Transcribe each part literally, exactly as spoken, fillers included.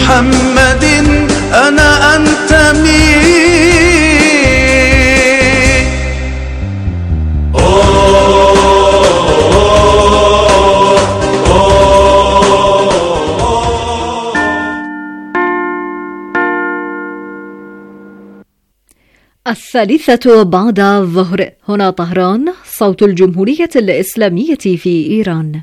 محمد أنا أنتمي. الثالثة بعد الظهر، هنا طهران، صوت الجمهورية الإسلامية في إيران.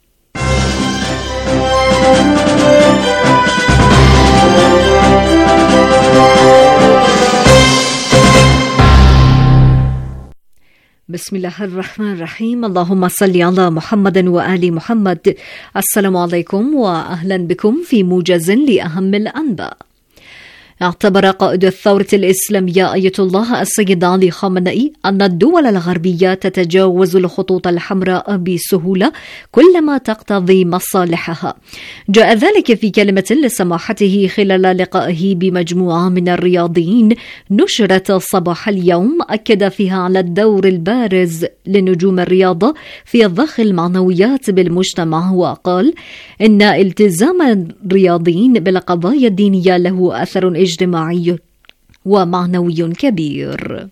بسم الله الرحمن الرحيم. اللهم صل على محمد وآل محمد. السلام عليكم وأهلا بكم في موجز لأهم الأنباء. اعتبر قائد الثورة الإسلامية آية الله السيد علي خامنئي أن الدول الغربية تتجاوز الخطوط الحمراء بسهولة كلما تقتضي مصالحها. جاء ذلك في كلمة لسماحته خلال لقائه بمجموعة من الرياضيين نشرت صباح اليوم، أكد فيها على الدور البارز لنجوم الرياضة في ضخ المعنويات بالمجتمع، وقال إن التزام الرياضيين بالقضايا الدينية له أثر اجتماعي ومعنوي كبير.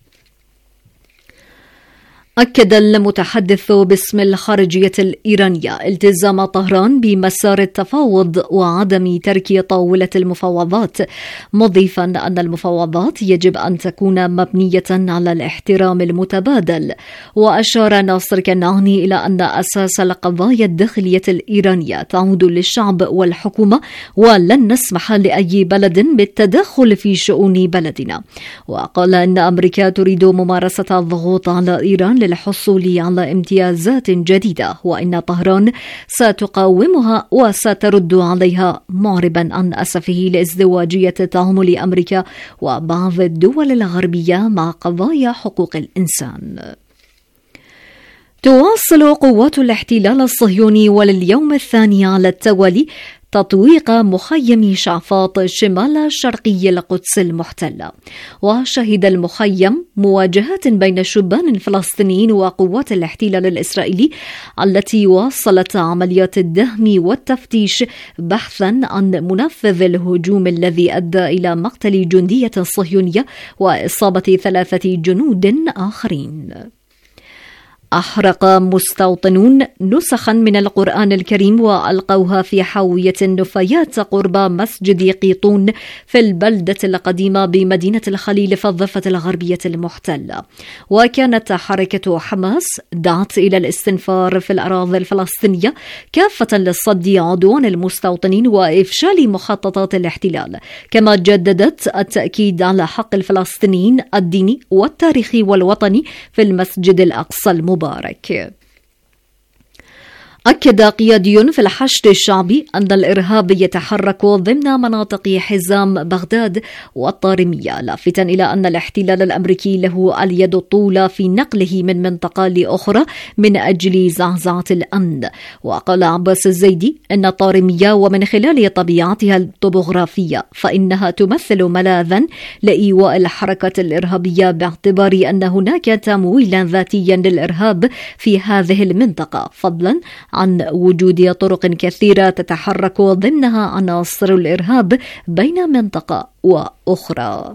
أكد المتحدث باسم الخارجية الإيرانية التزام طهران بمسار التفاوض وعدم ترك طاولة المفاوضات، مضيفا أن المفاوضات يجب أن تكون مبنية على الاحترام المتبادل. وأشار ناصر كنعاني إلى أن أساس القضايا الداخلية الإيرانية تعود للشعب والحكومة، ولن نسمح لأي بلد بالتدخل في شؤون بلدنا. وقال أن أمريكا تريد ممارسة الضغوط على إيران للحصول على امتيازات جديدة، وإن طهران ستقاومها وسترد عليها، معربا عن أسفه لازدواجية تعامل أمريكا وبعض الدول الغربية مع قضايا حقوق الإنسان. تواصل قوات الاحتلال الصهيوني ولليوم الثاني على التوالي تطويق مخيم شعفاط شمال شرقي القدس المحتلة، وشهد المخيم مواجهات بين شبان فلسطينيين وقوات الاحتلال الإسرائيلي التي واصلت عمليات الدهم والتفتيش بحثا عن منفذ الهجوم الذي أدى إلى مقتل جندية صهيونية وإصابة ثلاثة جنود آخرين. أحرق مستوطنون نسخا من القرآن الكريم وألقوها في حاوية النفايات قرب مسجد قيطون في البلدة القديمة بمدينة الخليل في الضفة الغربية المحتلة. وكانت حركة حماس دعت إلى الاستنفار في الأراضي الفلسطينية كافة للصد عدوان المستوطنين وإفشال مخططات الاحتلال، كما جددت التأكيد على حق الفلسطينيين الديني والتاريخي والوطني في المسجد الأقصى المبارك. مبارك. أكد قيادي في الحشد الشعبي أن الإرهاب يتحرك ضمن مناطق حزام بغداد والطارمية، لافتا إلى أن الاحتلال الأمريكي له اليد الطولى في نقله من منطقة لأخرى من أجل زعزعة الأمن. وقال عباس الزيدي أن الطارمية ومن خلال طبيعتها الطبوغرافية فإنها تمثل ملاذا لإيواء الحركة الإرهابية، باعتبار أن هناك تمويلا ذاتيا للإرهاب في هذه المنطقة، فضلا عن وجود طرق كثيرة تتحرك ضمنها عناصر الإرهاب بين منطقة وأخرى.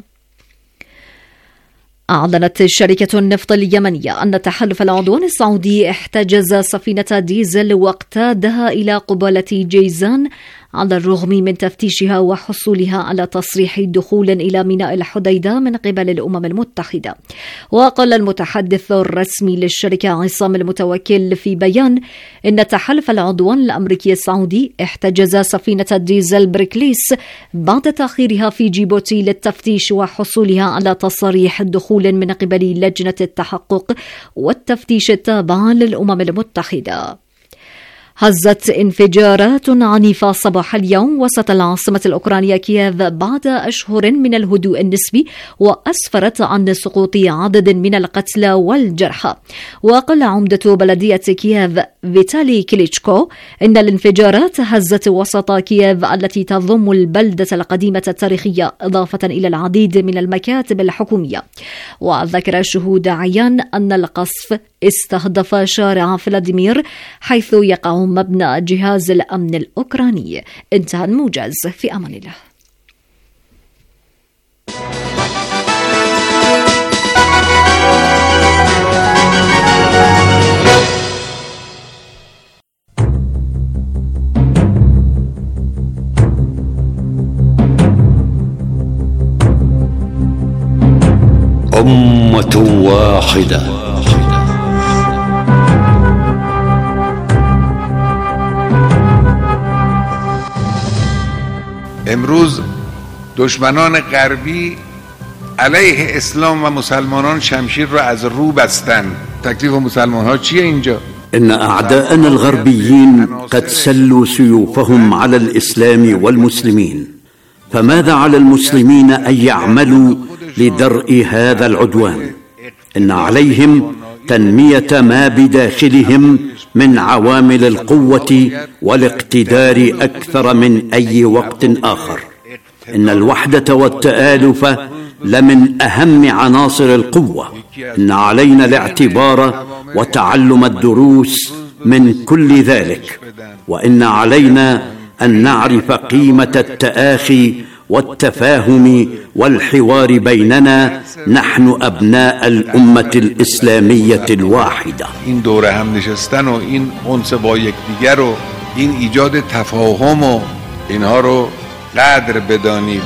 أعلنت شركة النفط اليمنية أن تحالف العدوان السعودي احتجز سفينة ديزل واقتادها إلى قبالة جيزان على الرغم من تفتيشها وحصولها على تصريح دخول إلى ميناء الحديدة من قبل الأمم المتحدة. وقال المتحدث الرسمي للشركة عصام المتوكل في بيان إن تحالف العدوان الأمريكي السعودي احتجز سفينة ديزل بريكليس بعد تأخيرها في جيبوتي للتفتيش وحصولها على تصريح دخول من قبل لجنة التحقق والتفتيش التابعة للأمم المتحدة. هزت انفجارات عنيفة صباح اليوم وسط العاصمة الأوكرانية كييف بعد أشهر من الهدوء النسبي، وأسفرت عن سقوط عدد من القتلى والجرحى. وقال عمدة بلدية كييف فيتالي كليتشكو إن الانفجارات هزت وسط كييف التي تضم البلدة القديمة التاريخية، إضافة إلى العديد من المكاتب الحكومية. وذكر شهود عيان أن القصف استهدف شارع فلاديمير حيث يقع مبنى جهاز الأمن الأوكراني. انتهى الموجز، في أمان الله. أمة واحدة. امروز دشمنان غربی علیه اسلام و مسلمانان شمشیر را از رو بستند. تکلیف مسلمان ها چیه اینجا؟ إن أعداءنا الغربيين قد سلوا سيوفهم على الإسلام والمسلمين، فماذا على المسلمين أن يعملوا لدرء هذا العدوان؟ إن عليهم تنمية ما بداخلهم من عوامل القوة والاقتدار أكثر من أي وقت آخر. إن الوحدة والتآلف لمن أهم عناصر القوة. إن علينا الاعتبار وتعلم الدروس من كل ذلك، وإن علينا أن نعرف قيمة التآخي والتفاهم والحوار بيننا نحن أبناء الأمة الإسلامية الواحدة. این دوره هم نشستن و این انس با یکدیگر و این ایجاد تفاهم و اینها رو قدر بدانید.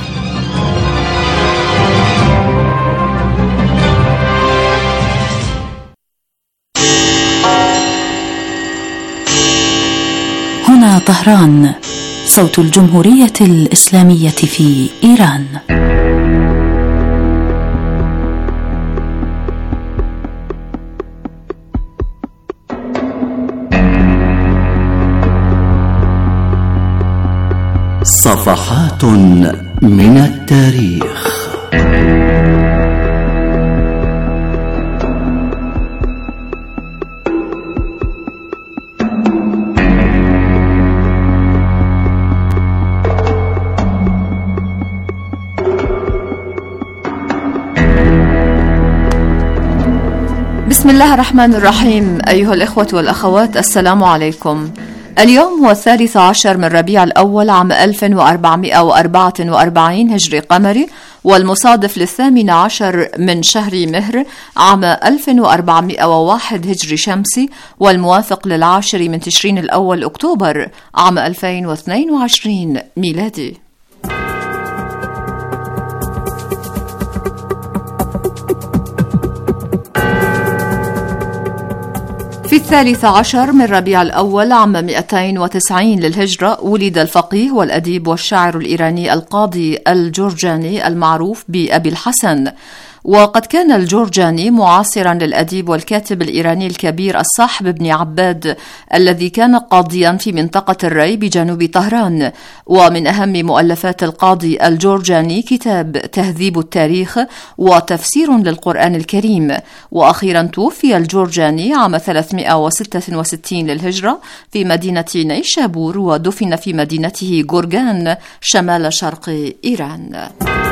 هنا طهران، صوت الجمهورية الإسلامية في إيران. صفحات من التاريخ. بسم الله الرحمن الرحيم. أيها الإخوة والأخوات، السلام عليكم. اليوم هو الثالث عشر من ربيع الأول عام ألف وأربعمائة وأربعة وأربعين هجري قمري، والمصادف للثامن عشر من شهر مهر عام ألف وأربعمائة وواحد هجري شمسي، والموافق للعاشر من تشرين الأول أكتوبر عام ألفين واثنين وعشرين ميلادي. في الثالث عشر من ربيع الأول عام مئتين وتسعين للهجرة ولد الفقيه والأديب والشاعر الإيراني القاضي الجورجاني المعروف بأبي الحسن. وقد كان الجورجاني معاصرا للأديب والكاتب الإيراني الكبير الصاحب بن عباد الذي كان قاضيا في منطقة الري بجنوب طهران. ومن أهم مؤلفات القاضي الجورجاني كتاب تهذيب التاريخ وتفسير للقرآن الكريم. وأخيرا توفي الجورجاني عام ثلاثمائة وستة وستين للهجرة في مدينة نيشابور، ودفن في مدينته جورجان شمال شرق إيران.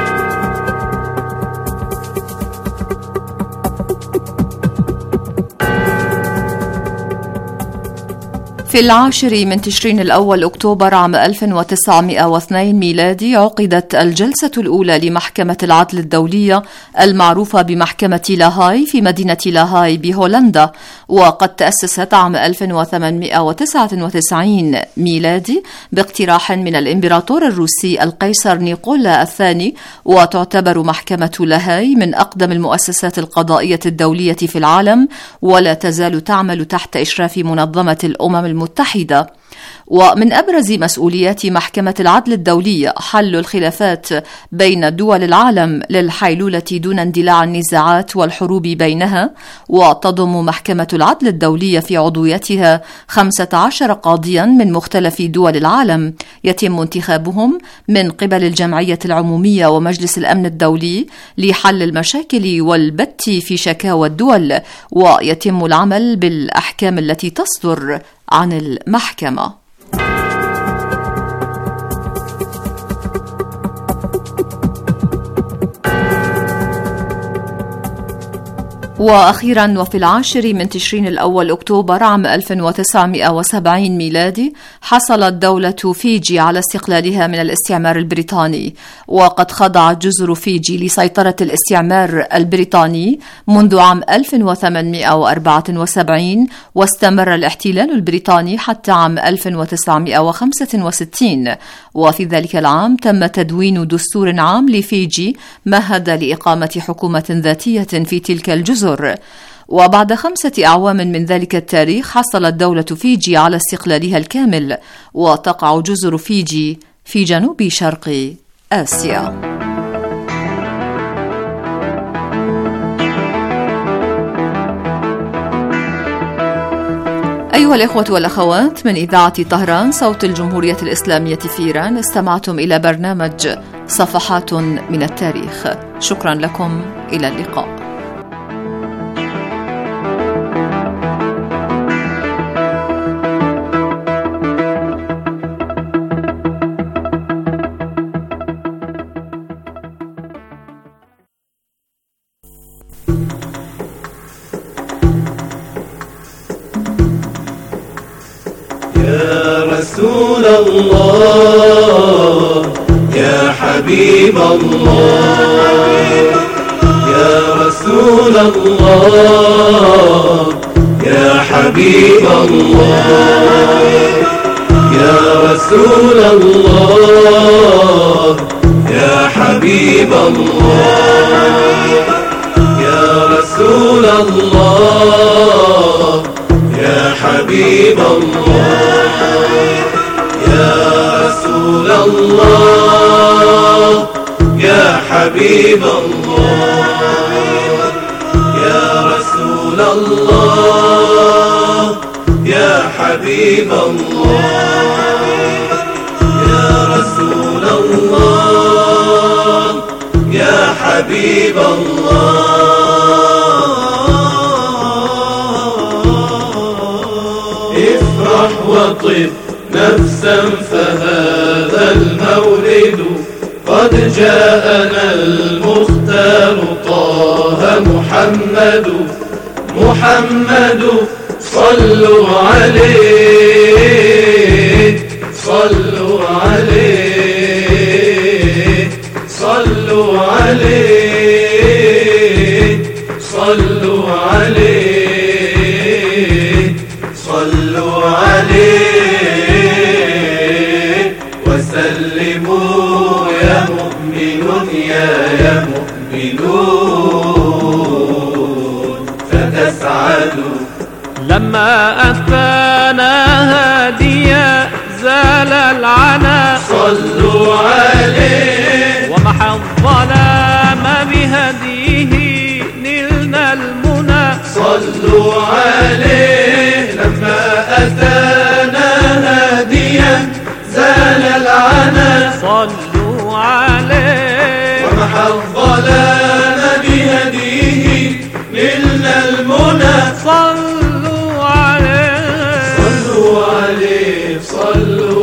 في العاشر من تشرين الأول أكتوبر عام ألف وتسعمائة واثنين ميلادي عقدت الجلسة الأولى لمحكمة العدل الدولية المعروفة بمحكمة لاهاي في مدينة لاهاي بهولندا، وقد تأسست عام ألف وثمانمائة وتسعة وتسعين ميلادي باقتراح من الإمبراطور الروسي القيصر نيقولا الثاني، وتعتبر محكمة لاهاي من أقدم المؤسسات القضائية الدولية في العالم، ولا تزال تعمل تحت إشراف منظمة الأمم المتحدة. ومن أبرز مسؤوليات محكمة العدل الدولية حل الخلافات بين دول العالم للحيلولة دون اندلاع النزاعات والحروب بينها. وتضم محكمة العدل الدولية في عضويتها خمسة عشر قاضيا من مختلف دول العالم، يتم انتخابهم من قبل الجمعية العمومية ومجلس الأمن الدولي لحل المشاكل والبت في شكاوى الدول، ويتم العمل بالأحكام التي تصدر عن المحكمة. وأخيرا وفي العاشر من تشرين الأول أكتوبر عام ألف وتسعمائة وسبعين ميلادي حصلت دولة فيجي على استقلالها من الاستعمار البريطاني، وقد خضعت جزر فيجي لسيطرة الاستعمار البريطاني منذ عام ألف وثمانمائة وأربعة وسبعين، واستمر الاحتلال البريطاني حتى عام ألف وتسعمائة وخمسة وستين، وفي ذلك العام تم تدوين دستور عام لفيجي مهد لإقامة حكومة ذاتية في تلك الجزر. وبعد خمسة أعوام من ذلك التاريخ حصلت دولة فيجي على استقلالها الكامل، وتقع جزر فيجي في جنوب شرق آسيا. أيها الإخوة والأخوات، من إذاعة طهران صوت الجمهورية الإسلامية في إيران استمعتم إلى برنامج صفحات من التاريخ. شكرا لكم، إلى اللقاء. يا رسول الله يا حبيب الله، يا رسول الله يا حبيب الله، يا رسول الله يا حبيب الله، يا رسول الله يا حبيب الله، يا رسول الله يا حبيب الله، يا رسول الله يا حبيب الله، يا رسول الله يا حبيب الله. افرح وطب نفسا فهذا المولد قد جاءنا المختار طه محمد، محمد صلوا عليه صلوا عليه صلوا عليه صلوا عليه صلوا عليه وسلموا يا مؤمنون يا يا مؤمنون فتسعدوا. لما أتانا هاديا زال العنا صلوا عليه ومحى الظلام بهديه نلنا المنى. صلوا عليه لما أتانا هاديا زال العنا. صلوا عليه ومحى الظلام بهديه نلنا المنى. صلوا عليه صلوا عليه صلوا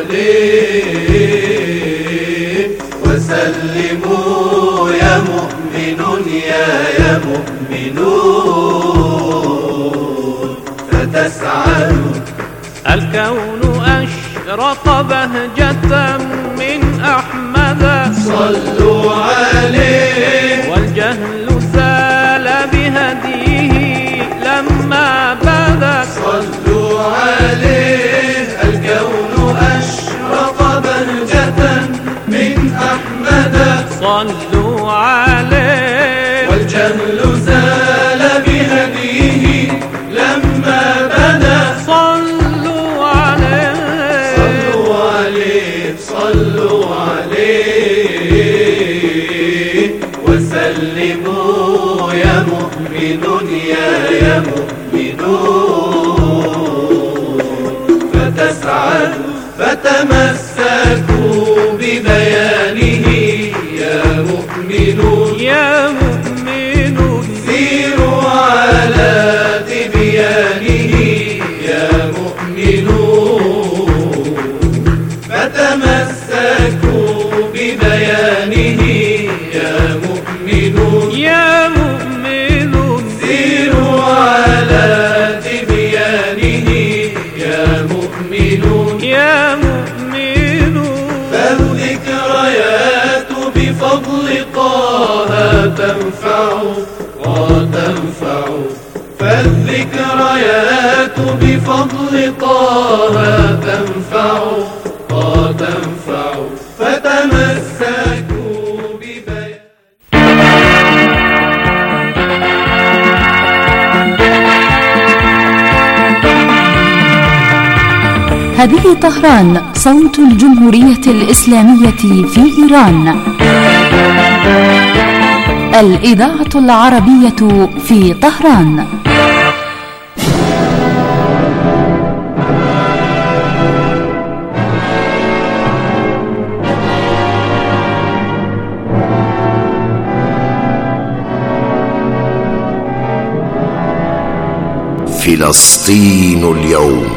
عليه وسلموا يا مؤمنون يا يا مؤمنون فتسعدوا. الكون أشرق بهجة من أحمد. صلوا عليه والجهل زال بهديه لما بدا. صلوا عليه الكون أشرق بهجة من أحمد. صلوا عليه والجهل زال بهديه لما بدا. صلوا عليه صلوا عليه صلوا عليه وسلموا يا مؤمنون يا يا مؤمنون فتسعدوا. فتمسكوا ببيانه يا مؤمنون يا مؤمنون. سيروا على تبيانه يا مؤمنون. فتمسكوا ببيانه يا مؤمنون يا مؤمنون. تنفع وتنفع، فالذكريات بفضل طه تنفع وتنفع، فتمسكوا ببيان. هذه طهران، صوت الجمهورية الإسلامية في إيران. الإذاعة العربية في طهران. فلسطين اليوم.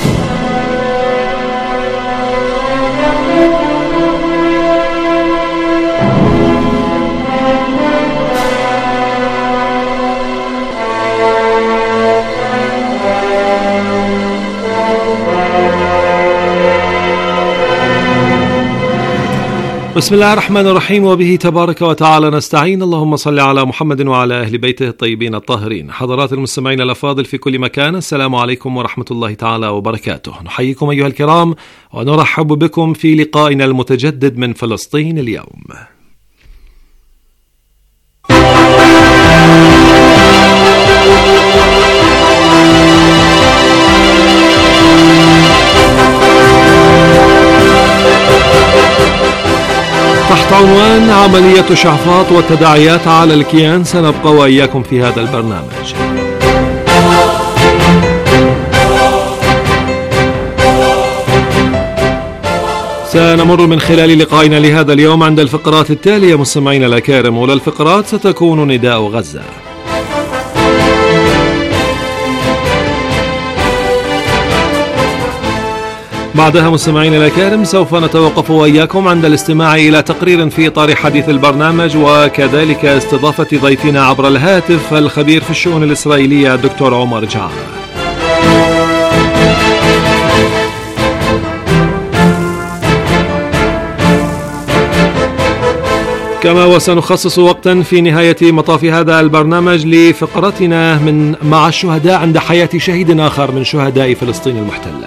بسم الله الرحمن الرحيم، وبه تبارك وتعالى نستعين. اللهم صل على محمد وعلى أهل بيته الطيبين الطاهرين. حضرات المستمعين الأفاضل في كل مكان، السلام عليكم ورحمة الله تعالى وبركاته. نحييكم أيها الكرام ونرحب بكم في لقائنا المتجدد من فلسطين اليوم. تحت عنوان عملية شعفاط والتداعيات على الكيان سنبقى وإياكم في هذا البرنامج. سنمر من خلال لقائنا لهذا اليوم عند الفقرات التالية مستمعينا الأكارم. أولى الفقرات ستكون نداء غزة، بعدها مستمعين الأكارم سوف نتوقف وإياكم عند الاستماع إلى تقرير في إطار حديث البرنامج، وكذلك استضافة ضيفنا عبر الهاتف الخبير في الشؤون الإسرائيلية الدكتور عمر جعار. كما وسنخصص وقتا في نهاية مطاف هذا البرنامج لفقرتنا من مع الشهداء عند حياة شهيد آخر من شهداء فلسطين المحتلة.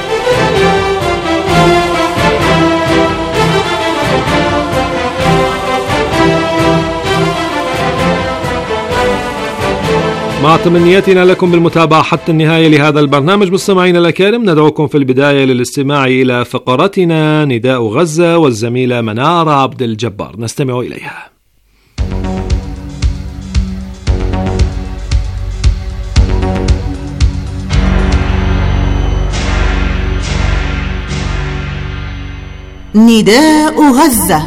مع تمنياتنا لكم بالمتابعة حتى النهاية لهذا البرنامج مستمعينا الأكارم، ندعوكم في البداية للاستماع إلى فقرتنا نداء غزة والزميلة منار عبد الجبار، نستمع إليها. نداء غزة.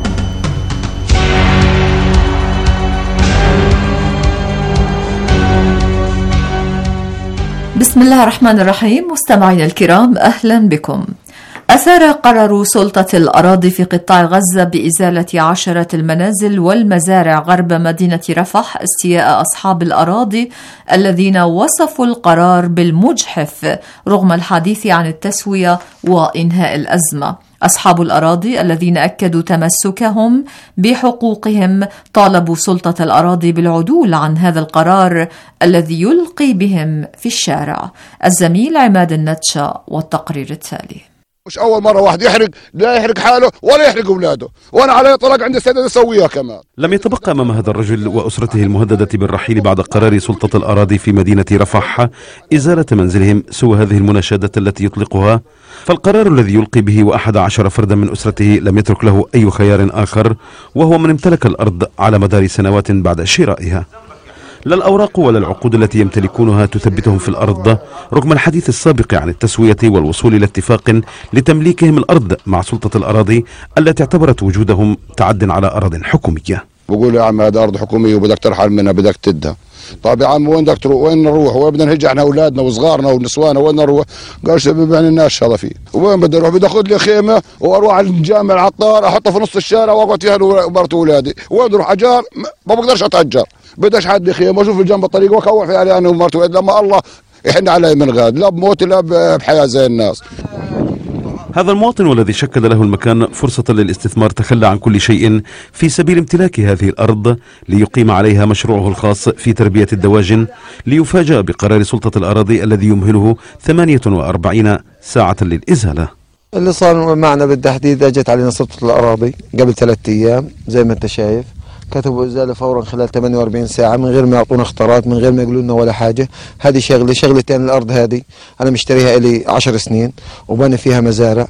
بسم الله الرحمن الرحيم. مستمعينا الكرام، أهلا بكم. أثار قرار سلطة الأراضي في قطاع غزة بإزالة عشرة المنازل والمزارع غرب مدينة رفح استياء أصحاب الأراضي الذين وصفوا القرار بالمجحف رغم الحديث عن التسوية وإنهاء الأزمة. أصحاب الأراضي الذين أكدوا تمسكهم بحقوقهم طالبوا سلطة الأراضي بالعدول عن هذا القرار الذي يلقي بهم في الشارع. الزميل عماد النتشا والتقرير التالي. مش أول مرة واحد يحرق، لا يحرق حاله ولا يحرق أولاده، وأنا علي طلاق عندي سدد أسويها كمان. لم يتبقى أمام هذا الرجل وأسرته المهددة بالرحيل بعد قرار سلطة الأراضي في مدينة رفح إزالة منزلهم سوى هذه المناشدة التي يطلقها، فالقرار الذي يلقي به وأحد عشر فردا من أسرته لم يترك له أي خيار آخر، وهو من امتلك الأرض على مدار سنوات بعد شرائها. لا الأوراق ولا العقود التي يمتلكونها تثبتهم في الأرض رغم الحديث السابق عن التسوية والوصول إلى اتفاق لتمليكهم الأرض مع سلطة الأراضي التي اعتبرت وجودهم تعد على أراضٍ حكومية. بقول يا عم هذا أرض حكومية وبدك ترحل منها، بدك تدها. طيب يا عم وين بدك تروح؟ وين نروح؟ وين بدنا نهج احنا اولادنا وصغارنا ونسوانا؟ وين نروح؟ قال شباب يعني الناس هذا فيه. وين بدي اروح؟ بدي اخذ لي خيمه واروح على الجامع العطار احطها في نص الشارع واقعد فيها ومرت اولادي. وين بدي اروح؟ اجار ما بقدرش اتاجر، بديش حد خيمه واشوف جنب الطريق واكوع فيها انا يعني ومرت ولادي لما الله يحن علي من غاد، لا بموت لا بحياه زي الناس. هذا المواطن والذي شكل له المكان فرصة للاستثمار تخلى عن كل شيء في سبيل امتلاك هذه الأرض ليقيم عليها مشروعه الخاص في تربية الدواجن، ليفاجأ بقرار سلطة الأراضي الذي يمهله ثمانية وأربعين ساعة للإزالة. اللي صار معنا بالتحديد اجت علينا سلطة الأراضي قبل ثلاثة أيام زي ما أنت شايف، كتبوا إزالة فورا خلال ثمانية وأربعين ساعة من غير ما يعطونا اختارات، من غير ما يقولوا لنا ولا حاجة. هذه شغلة شغلتين. الأرض هذه أنا مشتريها إلي عشر سنين وبني فيها مزارع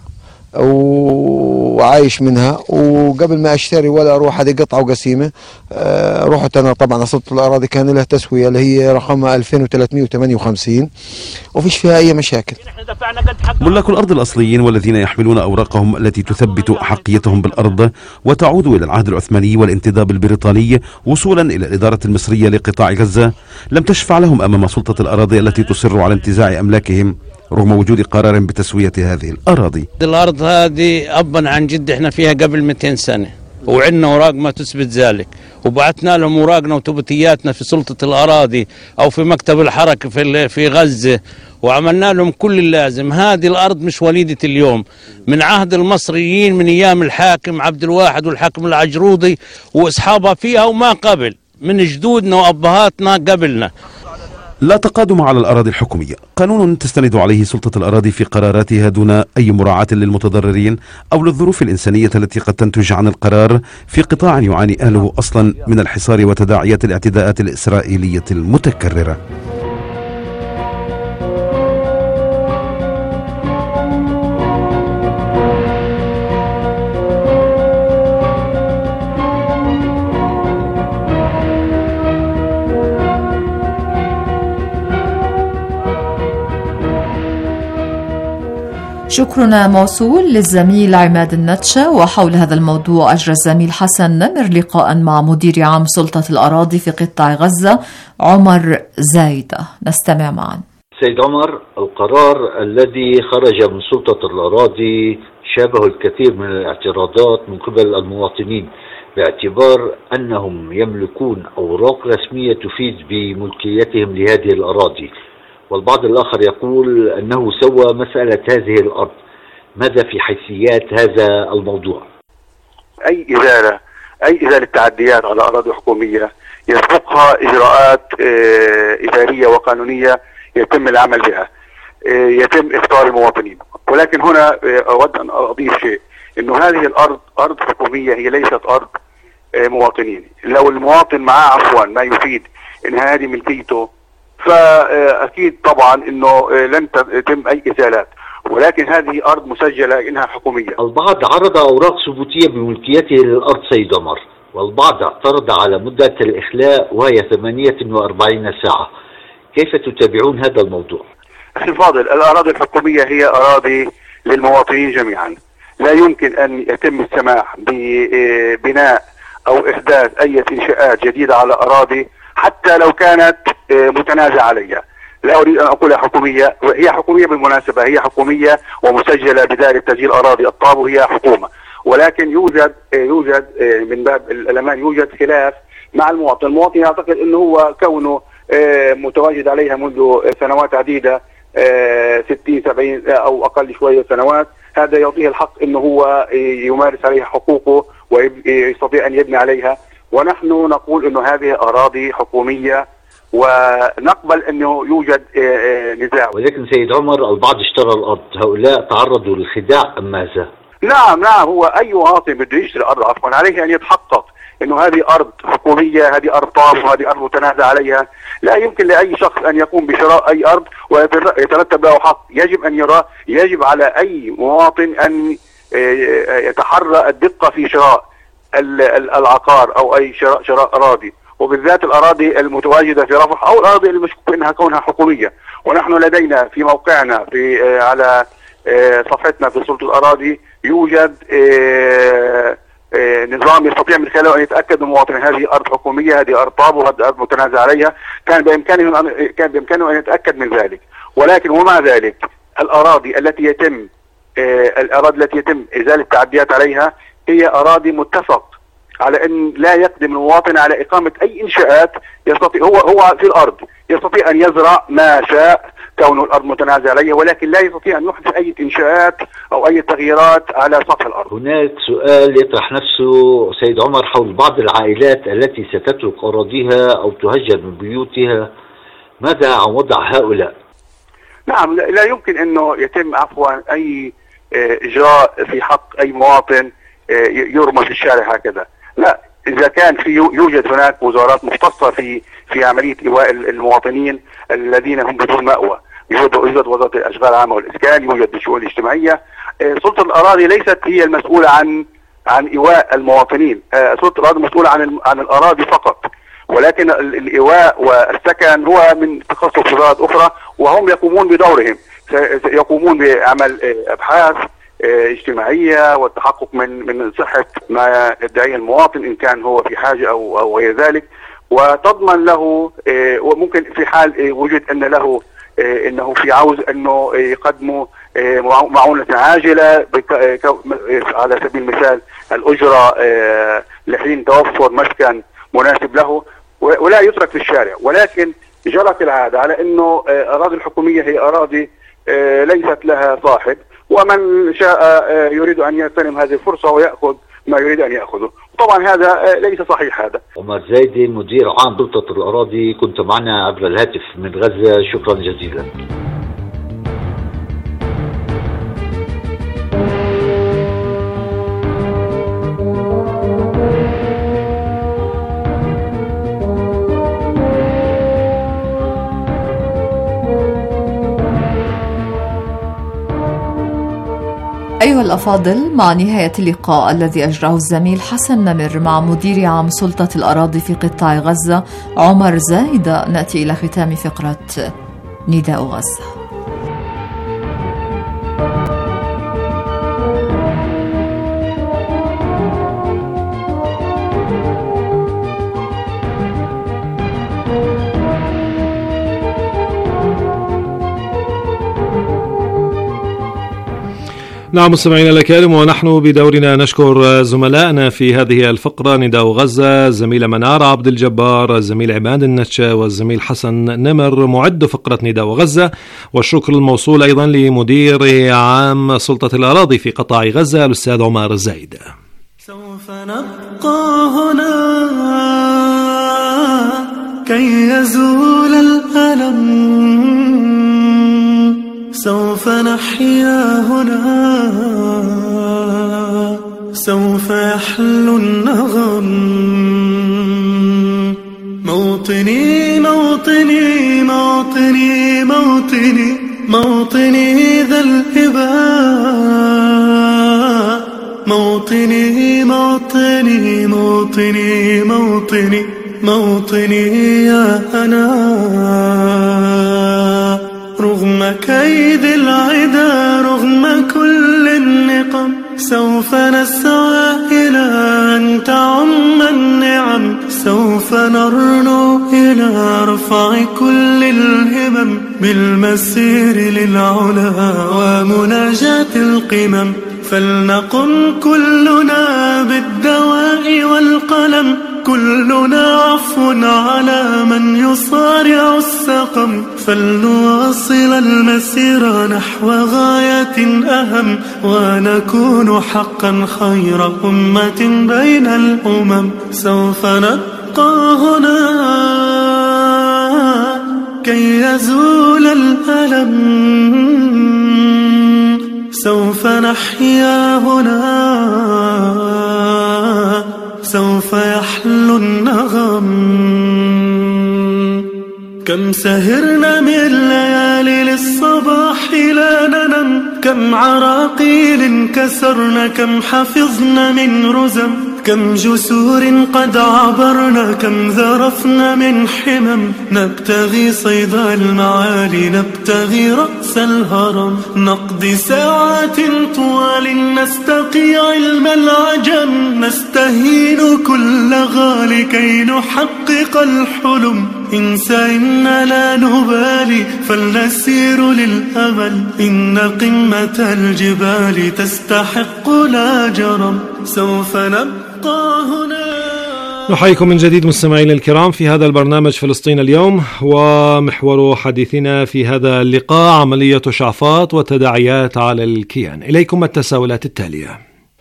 وعايش منها، وقبل ما اشتري ولا اروح هذه قطعه وقسيمه أه رحت انا طبعا سلطه الاراضي كان لها تسويه اللي هي رقمها ألفين وثلاثمئة وثمانية وخمسين وفيش فيها اي مشاكل. ملاك الارض الاصليين والذين يحملون اوراقهم التي تثبت احقيتهم بالارض وتعود الى العهد العثماني والانتداب البريطاني وصولا الى الاداره المصريه لقطاع غزه لم تشفع لهم امام سلطه الاراضي التي تصر على انتزاع املاكهم رغم وجود قرار بتسوية هذه الأراضي. الأرض هذه أبا عن جد احنا فيها قبل مئتين سنة وعندنا أوراق ما تثبت ذلك، وبعثنا لهم أوراقنا وثبوتياتنا في سلطة الأراضي أو في مكتب الحركة في في غزة، وعملنا لهم كل اللازم. هذه الأرض مش وليدة اليوم، من عهد المصريين من أيام الحاكم عبد الواحد والحاكم العجرودي وأصحابها فيها وما قبل، من جدودنا وأبهاتنا قبلنا. لا تقادم على الأراضي الحكومية، قانون تستند عليه سلطة الأراضي في قراراتها دون أي مراعاة للمتضررين أو للظروف الإنسانية التي قد تنتج عن القرار في قطاع يعاني أهله أصلا من الحصار وتداعيات الاعتداءات الإسرائيلية المتكررة. شكرنا موصول للزميل عماد النتشة. وحول هذا الموضوع أجرى الزميل حسن نمر لقاء مع مدير عام سلطة الأراضي في قطاع غزة عمر زايدة، نستمع معا. سيد عمر، القرار الذي خرج من سلطة الأراضي شابه الكثير من الاعتراضات من قبل المواطنين باعتبار أنهم يملكون أوراق رسمية تفيد بملكيتهم لهذه الأراضي، والبعض الآخر يقول أنه سوى مسألة هذه الأرض. ماذا في حيثيات هذا الموضوع؟ أي إزالة أي إزالة تعديات على أراضي حكومية يسبقها إجراءات إدارية وقانونية يتم العمل بها، يتم إخطار المواطنين. ولكن هنا أود أن أضيف شيء، إنه هذه الأرض أرض حكومية، هي ليست أرض مواطنين. لو المواطن معاه عفوا ما يفيد إن هذه ملكيته فأكيد طبعا أنه لن تتم أي إزالات، ولكن هذه أرض مسجلة إنها حكومية. البعض عرض أوراق ثبوتية بملكيته للأرض سيد عمر، والبعض اعترض على مدة الإخلاء وهي ثمانية وأربعين ساعة. كيف تتابعون هذا الموضوع؟ أخي الفاضل، الأراضي الحكومية هي أراضي للمواطنين جميعا، لا يمكن أن يتم السماح ببناء أو إحداث أي إنشاءات جديدة على أراضي حتى لو كانت متنازع عليها. لا أريد أن أقولها حكومية، وهي حكومية بالمناسبة، هي حكومية ومسجلة بدائرة تسجيل أراضي الطابو، هي حكومة. ولكن يوجد يوجد من باب الأمان يوجد خلاف مع المواطن. المواطن يعتقد أنه هو كونه متواجد عليها منذ سنوات عديدة، ستين سبعين أو أقل شوية سنوات، هذا يعطيه الحق أنه هو يمارس عليها حقوقه ويستطيع أن يبني عليها. ونحن نقول أنه هذه أراضي حكومية ونقبل أنه يوجد نزاع. ولكن سيد عمر، البعض اشترى الأرض، هؤلاء تعرضوا للخداع أم ماذا؟ نعم نعم، هو أي مواطن بده يشتري أرض عفوا عليه أن يتحقق أنه هذه أرض حكومية، هذه أرض طابو، وهذه أرض متنازع عليها. لا يمكن لأي شخص أن يقوم بشراء أي أرض ويترتب له حق. يجب أن يرى يجب على أي مواطن أن يتحرى الدقة في شراء العقار أو أي شراء شراء أراضي، وبالذات الأراضي المتواجدة في رفح أو الأراضي المشكوك أنها كونها حكومية. ونحن لدينا في موقعنا في على صفحتنا في سلطة الأراضي يوجد نظام يستطيع من خلاله أن يتأكد المواطن هذه أرض حكومية، هذه أرض طابو، هذه أرض متنازع عليها. كان بإمكانه أن كان بإمكانه أن يتأكد من ذلك. ولكن ومع ذلك الأراضي التي يتم الأراضي التي يتم إزالة التعديات عليها هي أراضي متفق على أن لا يقدم المواطن على إقامة أي إنشاءات. يستطيع هو هو في الأرض يستطيع أن يزرع ما شاء كونه الأرض متنازع عليها، ولكن لا يستطيع أن يحدث أي إنشاءات أو أي تغييرات على سطح الأرض. هناك سؤال يطرح نفسه سيد عمر حول بعض العائلات التي ستترك أراضيها أو تهجر من بيوتها، ماذا عن وضع هؤلاء؟ نعم، لا يمكن أنه يتم عفوا أي إجراء في حق أي مواطن يرمى في الشارع هكذا. لا، إذا كان في يوجد هناك وزارات مختصة في في عملية إيواء المواطنين الذين هم بدون مأوى، يوجد يوجد وزارة الأشغال العامة والإسكان، يوجد الشؤون الاجتماعية. سلطة الأراضي ليست هي المسؤولة عن عن إيواء المواطنين، سلطة الأراضي مسؤولة عن عن الأراضي فقط، ولكن الإيواء والسكن هو من تخصص وزارات أخرى، وهم يقومون بدورهم، يقومون بعمل أبحاث اجتماعية والتحقق من من صحة ما يدعيه المواطن إن كان هو في حاجة أو أو غير ذلك، وتضمن له، وممكن في حال وجد أن له أنه في عاوز أنه يقدموا معونة عاجلة على سبيل المثال الأجرة لحين توفر مسكن مناسب له، ولا يترك في الشارع. ولكن جرت العادة على أنه أراضي الحكومية هي أراضي ليست لها صاحب، ومن شاء يريد أن يغتنم هذه الفرصة ويأخذ ما يريد أن يأخذه. طبعا هذا ليس صحيح. هذا عمر زايدي مدير عام سلطة الأراضي، كنت معنا عبر الهاتف من غزة، شكرا جزيلا. أيها الأفاضل، مع نهاية اللقاء الذي أجراه الزميل حسن نمر مع مدير عام سلطة الأراضي في قطاع غزة عمر زايدة، نأتي إلى ختام فقرة نداء غزة. نعم مستمعينا الكرام، ونحن بدورنا نشكر زملائنا في هذه الفقرة: نداء غزة الزميلة منار عبد الجبار، الزميل عماد النتشا، والزميل حسن نمر معد فقرة نداء غزة. والشكر الموصول أيضا لمدير عام سلطة الأراضي في قطاع غزة الأستاذ عمر زايد. سوف نبقى هنا كي يزول الألم، سوف نحيا هنا، سوف يحلو النغم. موطني موطني موطني موطني موطني ذا الهباء، موطني موطني موطني موطني موطني يا أنا. رغم كيد العدا، رغم كل النقم، سوف نسعى إلى أن تعم النعم، سوف نرنو إلى رفع كل الهمم، بالمسير للعلا ومناجاة القمم. فلنقم كلنا بالدواء والقلم، كلنا عفو على من يصارع السقم. فلنواصل المسير نحو غاية أهم، ونكون حقا خير أمة بين الأمم. سوف نبقى هنا كي يزول الألم، سوف نحيا هنا، سوف يحلو النغم. كم سهرنا من ليالي للصباح لا ننم، كم عراقيل كسرنا، كم حفظنا من رزم، كم جسور قد عبرنا، كم ذرفنا من حمم. نبتغي صيد المعالي، نبتغي رأس الهرم، نقضي ساعات طوال نستقي علم العجم، نستهين كل غالي كي نحقق الحلم. إنسى إن لا نبالي، فلنسير للأمل، إن قمة الجبال تستحق لا جرم. سوف نبقى هنا. نحييكم من جديد مستمعينا الكرام في هذا البرنامج فلسطين اليوم، ومحور حديثنا في هذا اللقاء عملية شعفاط وتداعيات على الكيان. إليكم التساؤلات التالية: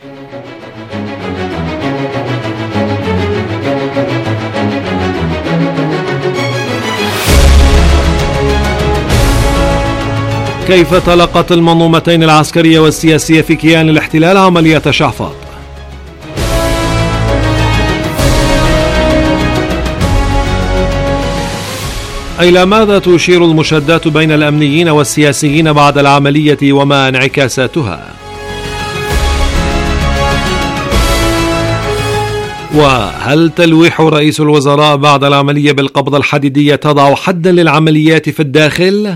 كيف تلقت المنظومتين العسكرية والسياسية في كيان الاحتلال عملية شعفاط؟ إلى ماذا تشير المشادات بين الأمنيين والسياسيين بعد العملية وما انعكاساتها؟ وهل تلويح رئيس الوزراء بعد العملية بالقبضة الحديدية تضع حدا للعمليات في الداخل؟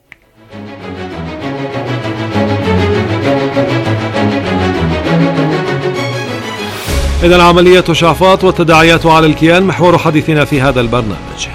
إذن عملية شعفاط والتداعيات على الكيان محور حديثنا في هذا البرنامج.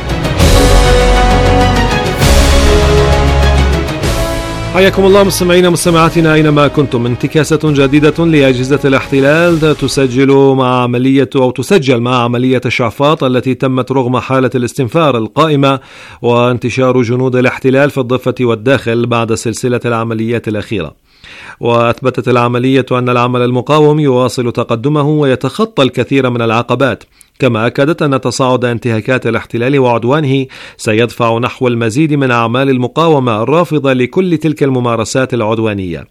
حياكم الله مستمعينا مستمعاتنا أينما كنتم. انتكاسة جديدة لأجهزة الاحتلال تسجل مع عملية أو تسجل مع عملية شعفاط التي تمت رغم حالة الاستنفار القائمة وانتشار جنود الاحتلال في الضفة والداخل بعد سلسلة العمليات الأخيرة. وأثبتت العملية أن العمل المقاوم يواصل تقدمه ويتخطى الكثير من العقبات، كما أكدت أن تصاعد انتهاكات الاحتلال وعدوانه سيدفع نحو المزيد من أعمال المقاومة الرافضة لكل تلك الممارسات العدوانية.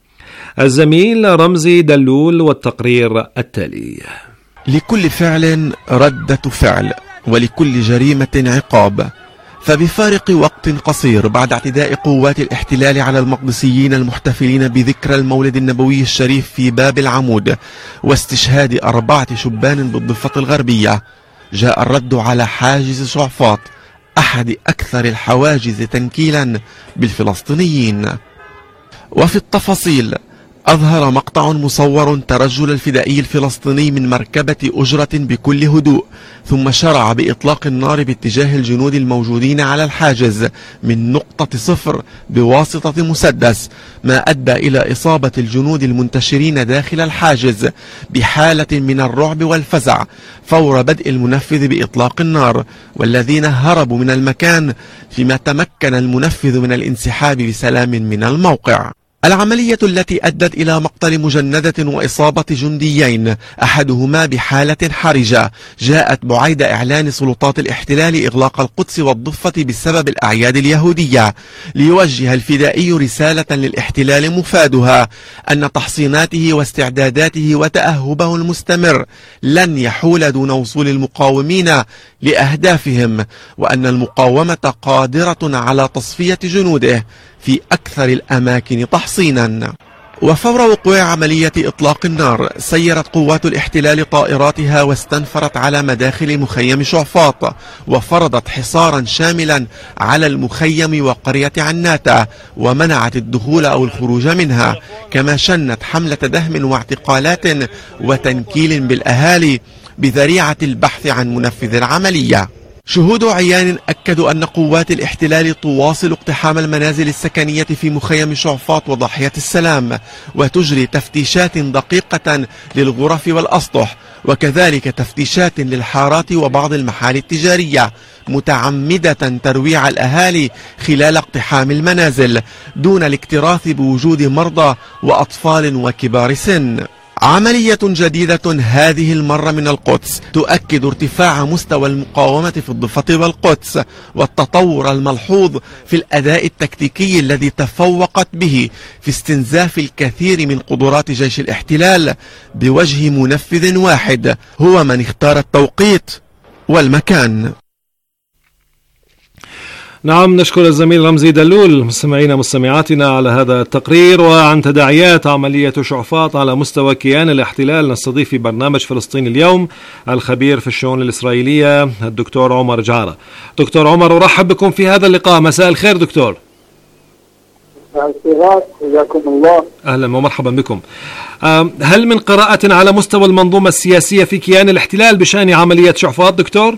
الزميل رمزي دلول والتقرير التالي. لكل فعل ردة فعل، ولكل جريمة عقاب. فبفارق وقت قصير بعد اعتداء قوات الاحتلال على المقدسيين المحتفلين بذكرى المولد النبوي الشريف في باب العمود واستشهاد أربعة شبان بالضفة الغربية، جاء الرد على حاجز شعفاط، أحد أكثر الحواجز تنكيلا بالفلسطينيين. وفي التفاصيل أظهر مقطع مصور ترجل الفدائي الفلسطيني من مركبة أجرة بكل هدوء، ثم شرع بإطلاق النار باتجاه الجنود الموجودين على الحاجز من نقطة صفر بواسطة مسدس، ما أدى إلى إصابة الجنود المنتشرين داخل الحاجز بحالة من الرعب والفزع فور بدء المنفذ بإطلاق النار، والذين هربوا من المكان، فيما تمكن المنفذ من الانسحاب بسلام من الموقع. العملية التي أدت إلى مقتل مجندة وإصابة جنديين أحدهما بحالة حرجة جاءت بعيد إعلان سلطات الاحتلال إغلاق القدس والضفة بسبب الأعياد اليهودية، ليوجه الفدائي رسالة للاحتلال مفادها أن تحصيناته واستعداداته وتأهبه المستمر لن يحول دون وصول المقاومين لأهدافهم، وأن المقاومة قادرة على تصفية جنوده في أكثر الأماكن تحصينا. وفور وقوع عملية إطلاق النار سيرت قوات الاحتلال طائراتها واستنفرت على مداخل مخيم شعفاط، وفرضت حصارا شاملا على المخيم وقرية عناتة، ومنعت الدخول أو الخروج منها، كما شنت حملة دهم واعتقالات وتنكيل بالأهالي بذريعة البحث عن منفذ العملية. شهود عيان أكدوا أن قوات الاحتلال تواصل اقتحام المنازل السكنية في مخيم شعفاط وضاحية السلام، وتجري تفتيشات دقيقة للغرف والأسطح، وكذلك تفتيشات للحارات وبعض المحال التجارية، متعمدة ترويع الأهالي خلال اقتحام المنازل دون الاكتراث بوجود مرضى وأطفال وكبار سن. عملية جديدة هذه المرة من القدس تؤكد ارتفاع مستوى المقاومة في الضفة والقدس، والتطور الملحوظ في الأداء التكتيكي الذي تفوقت به في استنزاف الكثير من قدرات جيش الاحتلال بوجه منفذ واحد هو من اختار التوقيت والمكان. نعم، نشكر الزميل رمزي دلول. مستمعينا مستمعاتنا على هذا التقرير. وعن تداعيات عملية شعفاط على مستوى كيان الاحتلال نستضيف في برنامج فلسطين اليوم الخبير في الشؤون الإسرائيلية الدكتور عمر جعرة. دكتور عمر، أرحب بكم في هذا اللقاء. مساء الخير دكتور. حياكم الله. أهلا ومرحبا بكم. هل من قراءة على مستوى المنظومة السياسية في كيان الاحتلال بشأن عملية شعفاط دكتور؟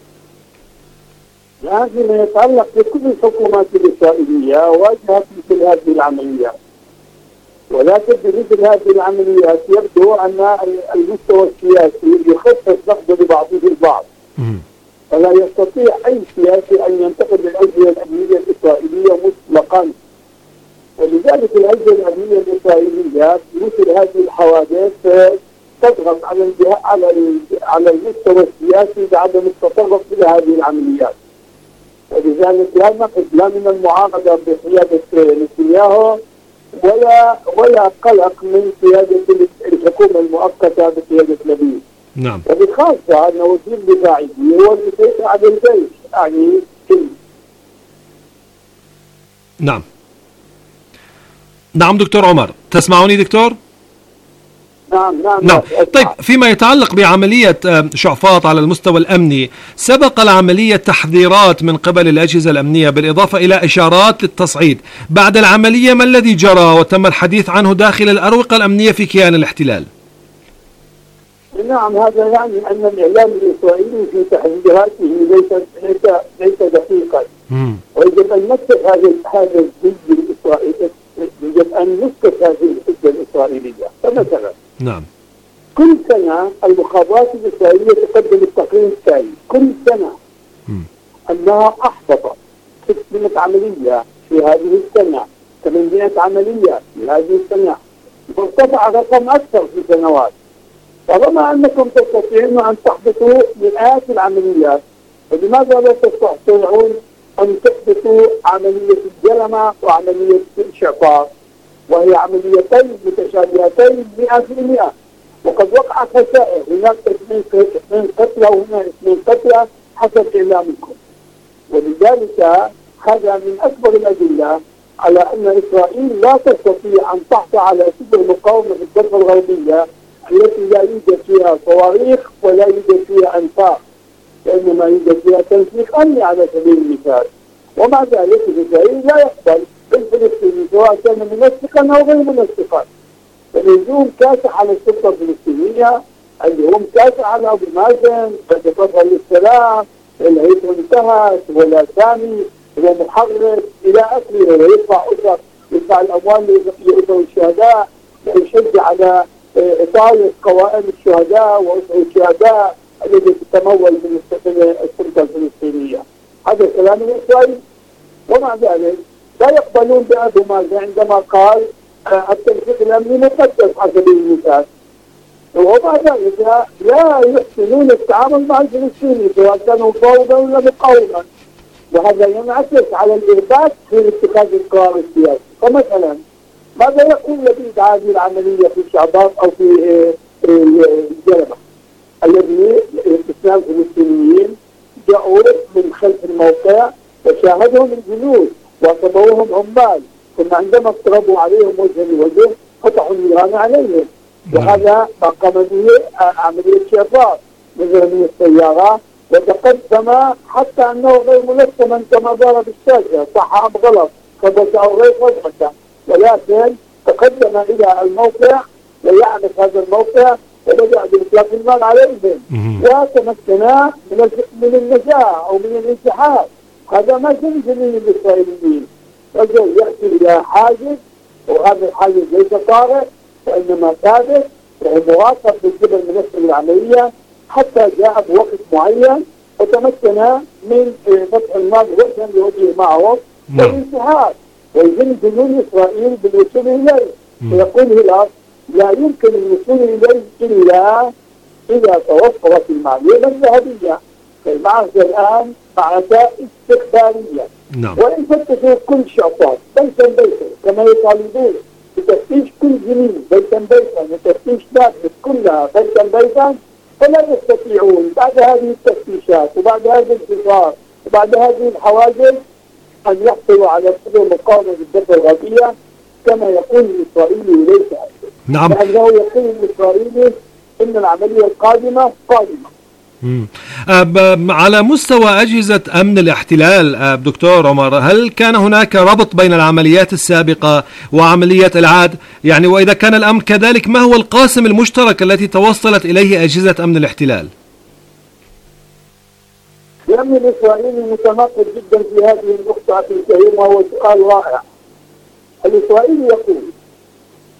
هذا ما يتعلق بكل الحكومات الإسرائيلية واجهت مثل هذه العمليات. ولكن بمثل هذه العمليات يبدو أن المستوى السياسي يخفف نقد لبعضه البعض، فلا يستطيع أي سياسي أن ينتقد الأجهزة الأمنية الإسرائيلية مطلقا. ولذلك الأجهزة الأمنية الإسرائيلية مثل هذه الحوادث تضغط على على على المستوى السياسي بعدم التطرق إلى هذه العمليات. ولذلك لا نقصد لا من المعارضة بقيادة نتنياهو ولا ولا قلق من قيادة الحكومة المؤقتة بقيادة لبيب. نعم. وبخاصة أن وزير دفاعه هو المسيطر على الجيش، يعني كل. نعم. نعم دكتور عمر، تسمعوني دكتور؟ نعم نعم. نعم. طيب، فيما يتعلق بعملية شعفاط على المستوى الأمني، سبق العملية تحذيرات من قبل الأجهزة الأمنية بالإضافة إلى إشارات للتصعيد. بعد العملية ما الذي جرى وتم الحديث عنه داخل الأروقة الأمنية في كيان الاحتلال؟ نعم، هذا يعني أن الإعلام الإسرائيلي في تحذيراته ليس ليس ليس دقيقا. ويجب أن نكتب هذا هذا الجزء الإسرائيلي، يجب أن نسكت هذه الحجة الإسرائيلية. فمثلا نعم، كل سنة المخابرات الإسرائيلية تقدم التقرير التالي كل سنة م. أنها أحبطت ستمائة عملية في هذه السنة، ثمانمائة عملية في هذه السنة، وارتفع رقم أكثر في سنوات. طالما أنكم تستطيعون أن تحبطوا مئات العمليات، فلماذا لا تستطيعون أن تحبطوا عملية الجرمة وعملية الشعفاط، وهي عمليتين متشابهتين مئة بالمئة، وقد وقع خسائر، هناك اثنين قتلى وهنا اثنين قتلى حسب إعلامكم. ولذلك هذا من أكبر الأدلة على أن إسرائيل لا تستطيع أن تحصل على سبل مقاومة في الضفة الغربية التي لا يوجد فيها صواريخ ولا يوجد فيها أنفاق، وإنما يوجد فيها تنسيق أمني على سبيل المثال. ومع ذلك إسرائيل لا يقبل الفلسطيني سواء كان منسقا أو غير منسقا، فالهجوم كاسح على السلطة الفلسطينية، الهجوم كاسح على أبو مازن، قد تظهر للسلام، الهيئة انتهت ولا ثاني هو محرك إلى آخره، ويدفع أسر يدفع الأموال لأسر الشهداء، ويشجع على إطالة قوائم الشهداء وأسر الشهداء التي تتمول من السلطة الفلسطينية. هذا كلام إسرائيل. ومع ذلك لا يقبلون بأبو مازن عندما قال التنسيق الأمني مقدس على سبيل المثال، ومع ذلك لا يحسنون التعامل مع الفلسطيني سواء كانوا فوضى ولا مقاومة، وهذا ينعكس على الإرباك في اتخاذ القرار السياسي. فمثلا ماذا يقول لبيد هذه العملية في الشعباط أو في الجرمة، الذي اثنان فلسطينيين جاءوا من خلف الموقع وشاهدهم الجنود واعتبروهم عمال، ثم عندما اقتربوا عليهم وجها لوجه فتحوا النيران عليهم، وهذا ما قام به عملية شعفاط. نزل من السيارة وتقدم حتى أنه غير ملثما كما ظهر بالشاشة، صح أم غلط، ثبت أو غير ثبت، ولكن تقدم إلى الموقع ويعرف هذا الموقع وبدأ بإطلاق النار عليهم وتمكنا من النجاة أو من الانسحاب. هذا ما جميل جميل للإسرائيليين. رجل يأتي إلى حاجز، وهذا الحاجز ليس طارئ وإنما ثابت، وهو مواصل بالجبل من نفس العملية حتى جاء بوقت معين وتمكن من فتح النار وجها لوجه معه والانسحاب، ويجب جنون إسرائيل بالوصول إليه. ويقول هلال لا يمكن الوصول إليه إلا إذا توفرت المعلومة الذهبية. فالمعركة الآن معركة استخبارية. نعم. وإن فتشوا كل شعفاط بيتا بيتا كما يطالبون بتفتيش كل جنين بيتا بيتا وتفتيش نابلس كلها بيتا بيتا، فلا يستطيعون بعد هذه التفتيشات وبعد هذا الانتصار وبعد هذه الحواجز أن يحصلوا على سبل مقاومة الضفة الغربية كما يقول الإسرائيلي وليس. نعم. لأنه يقول الإسرائيلي إن العملية القادمة قادمة. على مستوى أجهزة أمن الاحتلال دكتور عمر، هل كان هناك ربط بين العمليات السابقة وعملية العاد؟ يعني وإذا كان الأمر كذلك، ما هو القاسم المشترك التي توصلت إليه أجهزة أمن الاحتلال؟ الأمن الإسرائيلي متناقض جدا في هذه النقطة الكريمة، وهو سؤال رائع. الإسرائيلي يقول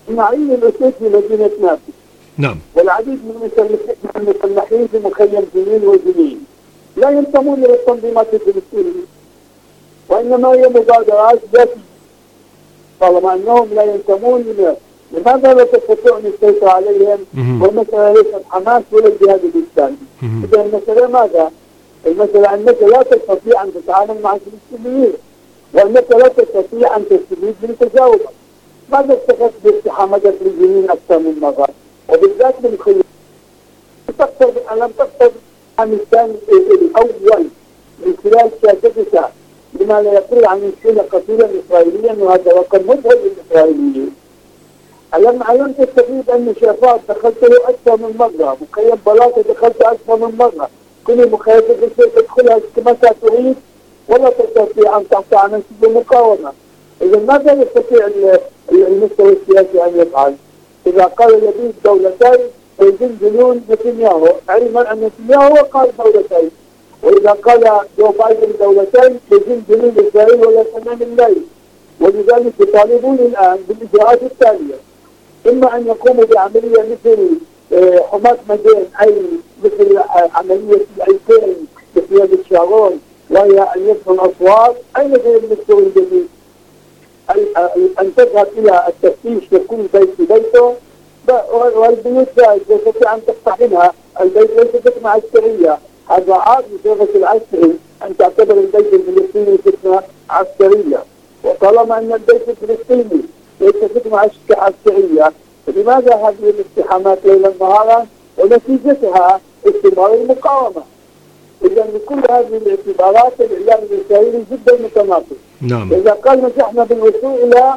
إسماعيل الأسود في مدينة نابلس. نعم. والعديد من المسلحين في مخيم جنين وجنين لا ينتمون إلى التنظيمات الفلسطينية، وإنما هي مبادرات ذاتية. طالما أنهم لا ينتمون إلى، لماذا لا تستطيعون السيطرة عليهم؟ والمسألة ليست حماس ولا الجهاد الإسلامي. إذا المسألة ماذا؟ المسألة أنك لا تستطيع أن تتعامل مع الفلسطينيين، وأنك لا تستطيع أن تستفيد من تجاوبك. ماذا استفدت باقتحاماتك للجنين أكثر من مرة؟ وبالذات من خلال تقصد ألم تقصد أفغانستان الأول من خلال سياستك بما لا يقل عن عشرين قتيلا إسرائيليا، وهذا رقم مذهل للإسرائيليين. ألم ألم تستفيد أن شافات دخلت له أكثر من مرة، مخيم بلاطة دخلت أكثر من مرة، كل مخيمات تدخلها متى تريد ولا تستطيع أن تحصل على نسبة المقاومة. إذا ماذا يستطيع المستوى السياسي أن يفعل؟ إذا قال لبيد دولتين يجن جنون نتنياهو، علما أن نتنياهو قال دولتين، وإذا قال جو بايدن دولتين يجن جنون إسرائيل ولا تنام الليل. ولذلك يطالبون الآن بالإجراءات التالية: إما أن يقوموا بعملية مثل حماة مدين، أي مثل عملية الأيتين بقيادة شارون، وهي أن يدخل الأسوار. أين غير المستوى الجديد؟ أن تذهب إلى التفتيش لكل بيت في بيته، والبيوت تستطيع أن تقتحمها. البيت ليس فتنة عسكرية، هذا عاد بصيغة العسكري أن تعتبر البيت الفلسطيني فتنة عسكرية. وطالما أن البيت الفلسطيني ليس فتنة عسكرية، فلماذا هذه الاقتحامات ليلا نهارا ونتيجتها استمرار المقاومة؟ إذا لكل هذه الاعتبارات الإعلام الإسرائيلي جدا متناقض. نعم. إذا قال نحن بالوصول إلى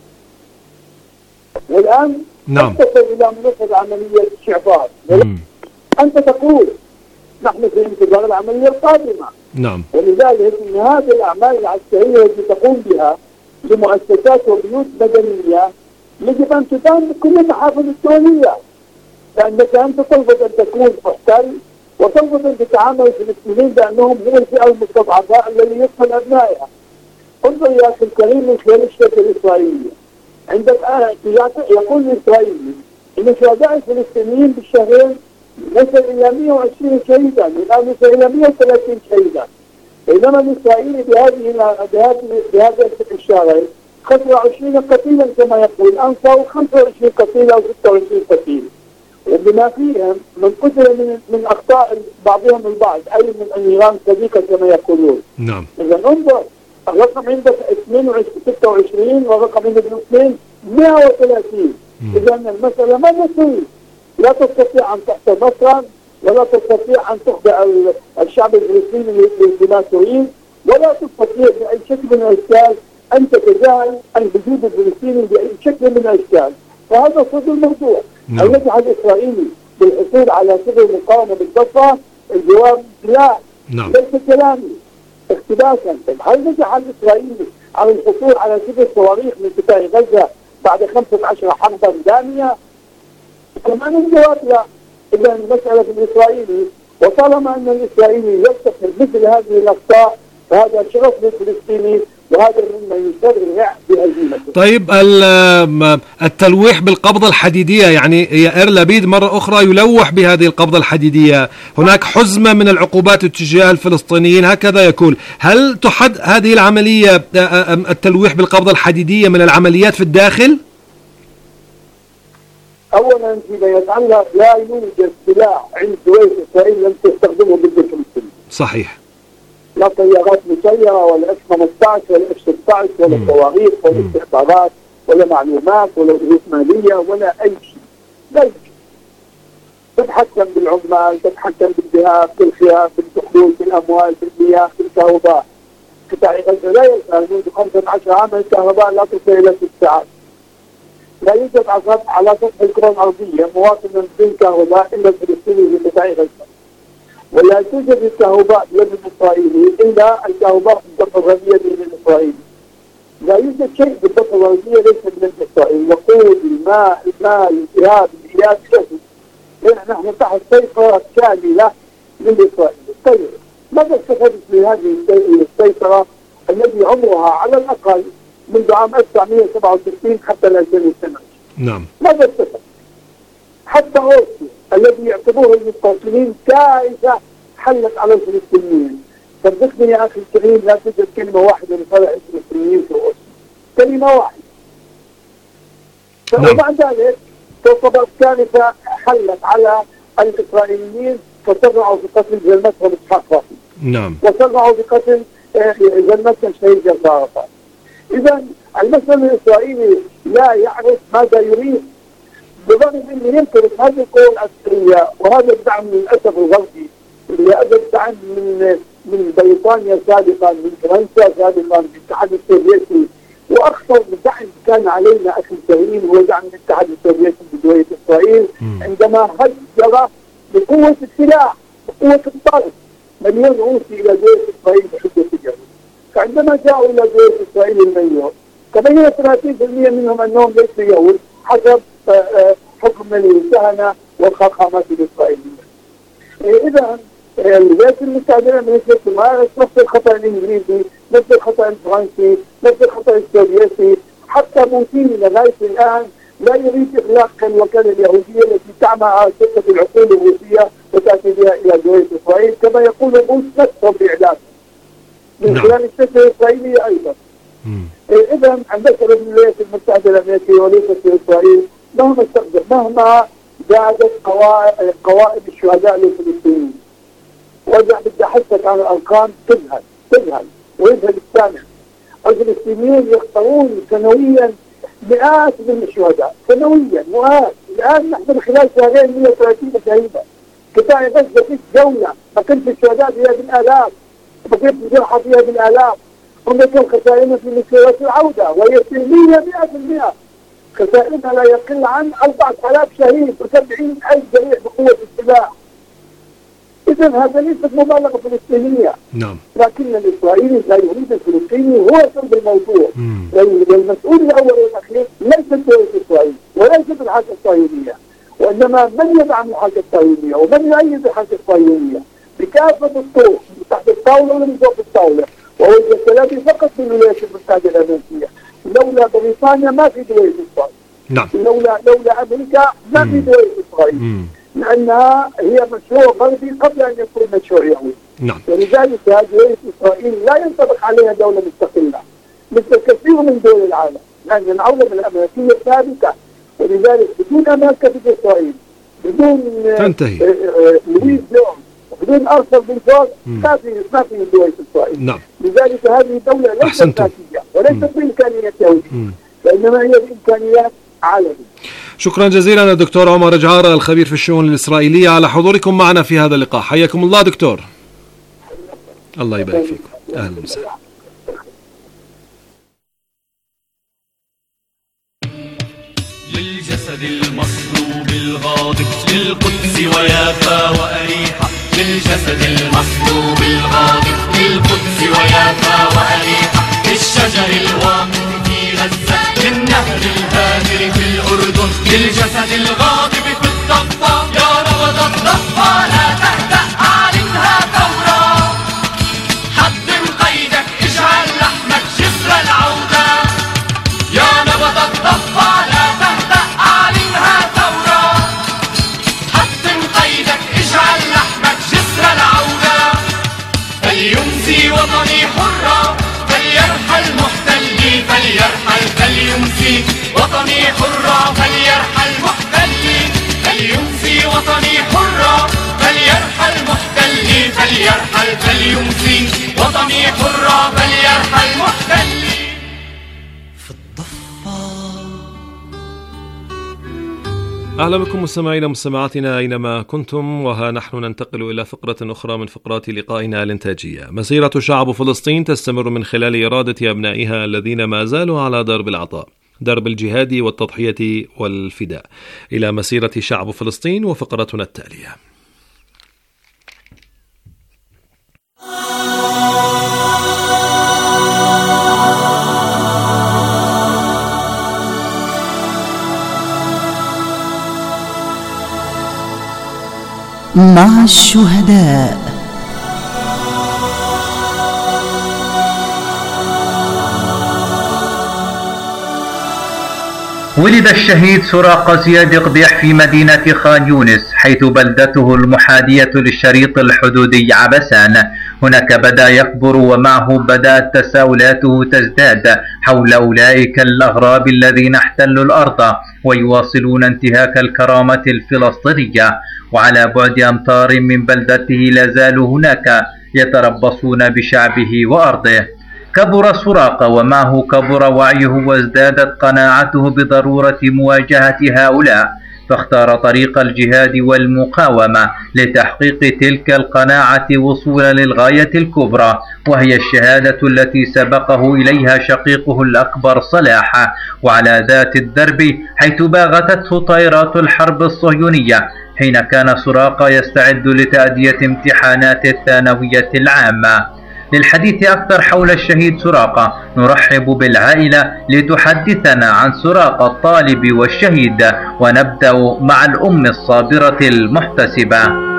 والآن نعم تصل إلى منفذ عملية شعبات، أنت تقول نحن في انتظار العملية القادمة. نعم. ولذلك إن هذه الأعمال العسكرية التي تقوم بها لمؤسسات وبيوت مدنية يجب أن تدان بكل المحافل الدولية، لأنك أنت ترفض أن تكون محتل، وترفض أن تتعامل الفلسطينيين بأنهم هم الفئة المستضعفة الذي يقتل أبنائها. انظر يا أخي الكريم من خلال الشركة الإسرائيلية، عندك يقول الإسرائيلي إن شهداء الفلسطينيين بالشهرين وصل إلى مئة وعشرين شهيدا، الآن وصل إلى مئة وثلاثين شهيدا، بينما الإسرائيلي بهذه بهذه بهذا الشهرين خسر عشرين قتيلا كما يقول، الآن صاروا خمسة وعشرين قتيلا أو ستة وعشرين قتيل، وبما فيهم من قتل من من أخطاء بعضهم البعض، أي من النيران صديقة كما يقولون. نعم. إذا انظر الرقم عندك ستة وعشرين والرقم عندك اثنين مئة وثلاثين. إذا المسألة ما نسوي، لا تستطيع أن تحصل مصرا، ولا تستطيع أن تخضع الشعب الفلسطيني لما تريد، ولا تستطيع بأي شكل من الأشكال أن تتجاهل الوجود الفلسطيني بأي شكل من الأشكال. فهذا صدر الموضوع. هل نجح الإسرائيلي بالحصول على سبل المقاومة بالضفة؟ الجواب لا. نعم. ليس كلامي، اقتباسا. هل نجح الإسرائيلي على الحصول على سبل صواريخ من قطاع غزة بعد خمسة عشر حربا دامية؟ كمان الجواب لا. إذا المسألة في الإسرائيلي، وطالما أن الإسرائيلي يرتكب مثل هذه الأخطاء فهذا شرف للفلسطيني، وهذا مما يسرع بهزيمته. طيب التلويح بالقبضة الحديدية، يعني يائر لبيد مرة أخرى يلوح بهذه القبضة الحديدية، هناك حزمة من العقوبات تجاه الفلسطينيين هكذا يقول. هل تحد هذه العملية التلويح بالقبضة الحديدية من العمليات في الداخل؟ أولا فيما يتعلق لا يوجد سلاح عند دول إسرائيل لم تستخدمه ضد الفلسطينيين. صحيح. لا طيارات مسيرة ولا اف خمسة عشر ولا اف ستة عشر ولا صواريخ ولا استخبارات ولا معلومات ولا ضغوط مالية ولا أي شيء. لا يوجد. تتحكم بالعمال، تتحكم بالذهاب، بالخيام، بالدخول، بالأموال، بالمياه، بالكهرباء. قطاع غزة لا يزال منذ خمسة عشر عاما الكهرباء لا تصل إلى ست ساعات. لا يوجد على سطح الكرة الأرضية مواطن بدون كهرباء إلا الفلسطيني في قطاع غزة. ولا توجد الكهرباء بيد الإسرائيلي إلا الكهرباء في الضفة الغربية بيد الإسرائيلي. لا يوجد شيء في الضفة الغربية ليس من الإسرائيل، وقود، الماء، المال، الإرهاب، الإياد، شيء. نحن تحت سيطرة كاملة للإسرائيل. طيب ماذا استفدت من هذه السيطرة التي عمرها على الأقل منذ عام ألف وتسعمئة وسبعة وستين حتى ألفين واثنين عشر؟ نعم. ماذا اتفق؟ حتى أوسلو الذي يعتبره المستوطنين كارثة حلت على الفلسطينيين. صدقني يا أخي الكريم، لا توجد كلمة واحدة لصالح الفلسطينيين في أوسلو، كلمة واحدة. نعم. ومع ذلك تعتبر كارثة حلت على الإسرائيليين، فسرعوا بقتل زلمتهم إسحاق رافي. نعم. وسرعوا بقتل زلمتهم شهيد جابر عرفات. إذا المسلم الإسرائيلي لا يعرف ماذا يريد، بالرغم أنه يمتلك هذه القوى العسكرية وهذا الدعم للأسف الغربي اللي هذا الدعم من من بريطانيا سابقا، من فرنسا سابقا، من الاتحاد السوفيتي، واخطر دعم كان علينا اخي الكريم هو دعم الاتحاد السوفيتي بدولة اسرائيل عندما هجر بقوة السلاح بقوة الضرب مليون روسي الى دولة اسرائيل بحجة الجنوب. فعندما جاءوا الى دولة اسرائيل المليون تبين ثلاثين بالمئة منهم انهم ليسوا يهود حسب حكم الكهنة والخاخامات الاسرائيلية. اذا الولايات المتحدة الأمريكية تمارس نفس الخطأ الإنجليزي، نفس الخطأ الفرنسي، نفس الخطأ السوفيتي. حتى بوتين لغاية الآن لا يريد إغلاق الوكالة اليهودية التي تعمى على شركة العقول الروسية وتأتي بها إلى دولة إسرائيل، كما يقول بوش نفسه بإعلانه من خلال الشركة الإسرائيلية أيضا. إذا عندك الولايات المتحدة الأمريكية وليست في إسرائيل مهما استخدم مهما زادت قوائم الشهداء للفلسطينيين. وإذا بدي أحثك عن الأرقام تذهل تذهل ويذهل السامع. الفلسطينيين يختارون سنويا مئات من الشهداء سنويا مئات. الآن نحن خلال شهرين مئة وثلاثين شهيدا. قطاع غزة في جولة ما كنت الشهداء فيها بالآلاف، ما كنت الجرحى فيها بالآلاف. هناك خسائرنا في مسيرة العودة وهي سلمية مئة بالمئة. خسائرنا لا يقل عن أربعة آلاف شهيد وسبعين ألف جريح بقوة السلاح. إذا هذا ليست مبالغة فلسطينية. نعم. لكن الإسرائيلي لا يريد الفلسطيني هو صلب الموضوع. والمسؤول الأول والأخير ليست دولة إسرائيل وليست الحركة الصهيونية، وإنما من يدعم الحركة الصهيونية ومن يؤيد الحركة الصهيونية بكافة الطرق تحت الطاولة ومن فوق الطاولة، وهو الكلام فقط في الولايات المتحدة الأمريكية. لولا بريطانيا ما في دولة إسرائيل. نعم. لولا لولا أمريكا ما في دولة إسرائيل. مم. لأنها هي مشروع غربي قبل أن يكون مشروع يهودي. نعم. ولذلك هذه إسرائيل لا ينطبق عليها دولة مستقلة مثل كثير من دول العالم، لأن العولمة الأمريكية ثابتة، ولذلك بدون أمريكا في إسرائيل، بدون تنتهي لويس جون، بدون أرثر بن فورد ما في ما في دولة إسرائيل. نعم. لذلك هذه الدولة ليست ذاتية وليست بإمكانيات يهودية، وإنما هي بإمكانيات عالمية. شكرا جزيلا الدكتور عمر جعارة الخبير في الشؤون الإسرائيلية على حضوركم معنا في هذا اللقاء. حياكم الله دكتور. الله يبارك فيكم. أهلا وسهلا. للجسد المصلوب الغاضب للقدس ويافا وأريحة، للجسد المصلوب الغاضب للقدس ويافا وأريحة، للشجر الواقف في غزة للنهر الهادر في الأردن، للجسد الغاضب في الضفة يا رغد الضفة لا تهدأ أعلنها ثورة، حطم قيدك اجعل لحمك جسر العودة، يا نبض الضفة لا تهدأ أعلنها ثورة، حطم قيدك اجعل لحمك جسر العودة، فليمسي وطني حرة فليرحل محتلي فليرحل فليمسي وطني حرة فليرحل محتلي فليمسي وطني حرة فليرحل محتلي فليرحل فليمسي وطني حرة فليرحل محتلي. في الضفة. أهلا بكم مستمعينا مستمعاتنا أينما كنتم، وها نحن ننتقل إلى فقرة أخرى من فقرات لقائنا الإنتاجية. مسيرة شعب فلسطين تستمر من خلال إرادة أبنائها الذين ما زالوا على درب العطاء، درب الجهاد والتضحية والفداء، إلى مسيرة شعب فلسطين. وفقرتنا التالية. مع الشهداء. ولد الشهيد سراقة زياد قديح في مدينة خان يونس، حيث بلدته المحاذية للشريط الحدودي عبسان. هناك بدأ يكبر، ومعه بدأت تساؤلاته تزداد حول أولئك الأغراب الذين احتلوا الأرض ويواصلون انتهاك الكرامة الفلسطينية، وعلى بعد أمتار من بلدته لازالوا هناك يتربصون بشعبه وأرضه. كبر سراقة، ومعه كبر وعيه وازدادت قناعته بضرورة مواجهة هؤلاء، فاختار طريق الجهاد والمقاومة لتحقيق تلك القناعة وصولا للغاية الكبرى، وهي الشهادة التي سبقه إليها شقيقه الأكبر صلاح، وعلى ذات الدرب حيث باغتته طائرات الحرب الصهيونية حين كان سراقة يستعد لتأدية امتحانات الثانوية العامة. للحديث أكثر حول الشهيد سراقة نرحب بالعائلة لتحدثنا عن سراقة الطالب والشهيد، ونبدأ مع الأم الصابرة المحتسبة.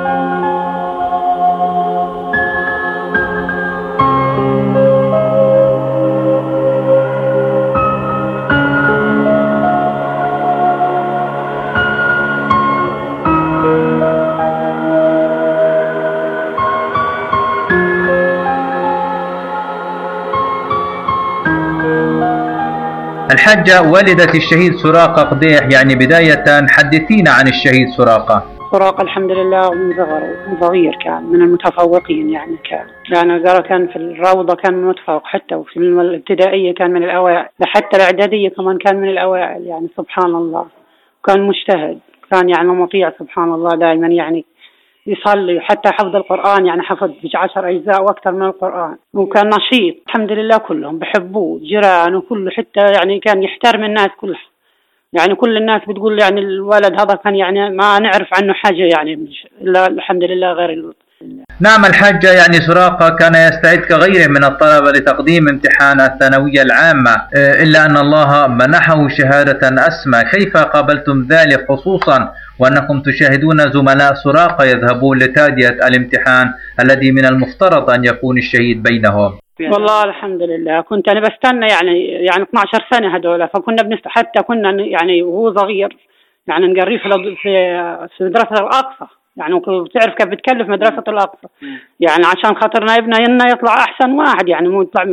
الحاجة والدة الشهيد سراقة قديح، يعني بداية حدثينا عن الشهيد سراقة. سراقة الحمد لله من صغر صغير كان من المتفوقين، يعني كان يعني كان في الروضة كان متفوق، حتى وفي الابتدائية كان من الأوائل، لحتى الإعدادية كمان كان من الأوائل، يعني سبحان الله. كان مجتهد، كان يعني مطيع سبحان الله، دائما يعني يصلي، حتى حفظ القرآن يعني حفظ عشر أجزاء وأكثر من القرآن، وكان نشيط الحمد لله، كلهم بحبوه، جيران وكله، حتى يعني كان يحترم الناس كلها، يعني كل الناس بتقول يعني الولد هذا كان يعني ما نعرف عنه حاجة، يعني إلا الحمد لله غير ال... نعم الحاجة، يعني سراقة كان يستعد كغيره من الطلبة لتقديم امتحان الثانوية العامة، إلا أن الله منحه شهادة أسمى. كيف قابلتم ذلك، خصوصا وأنكم تشاهدون زملاء سراقة يذهبون لتأدية الامتحان الذي من المفترض أن يكون الشهيد بينهم؟ والله الحمد لله كنت أنا بستنى يعني يعني اثنتي عشرة سنة هذول، فكنا بنست حتى كنا يعني وهو صغير يعني نقريه في في مدرسة الأقصى، يعني بتعرف كيف بتكلف مدرسة الأقصى، يعني عشان خاطرنا ابننا يطلع أحسن واحد، يعني مو يطلع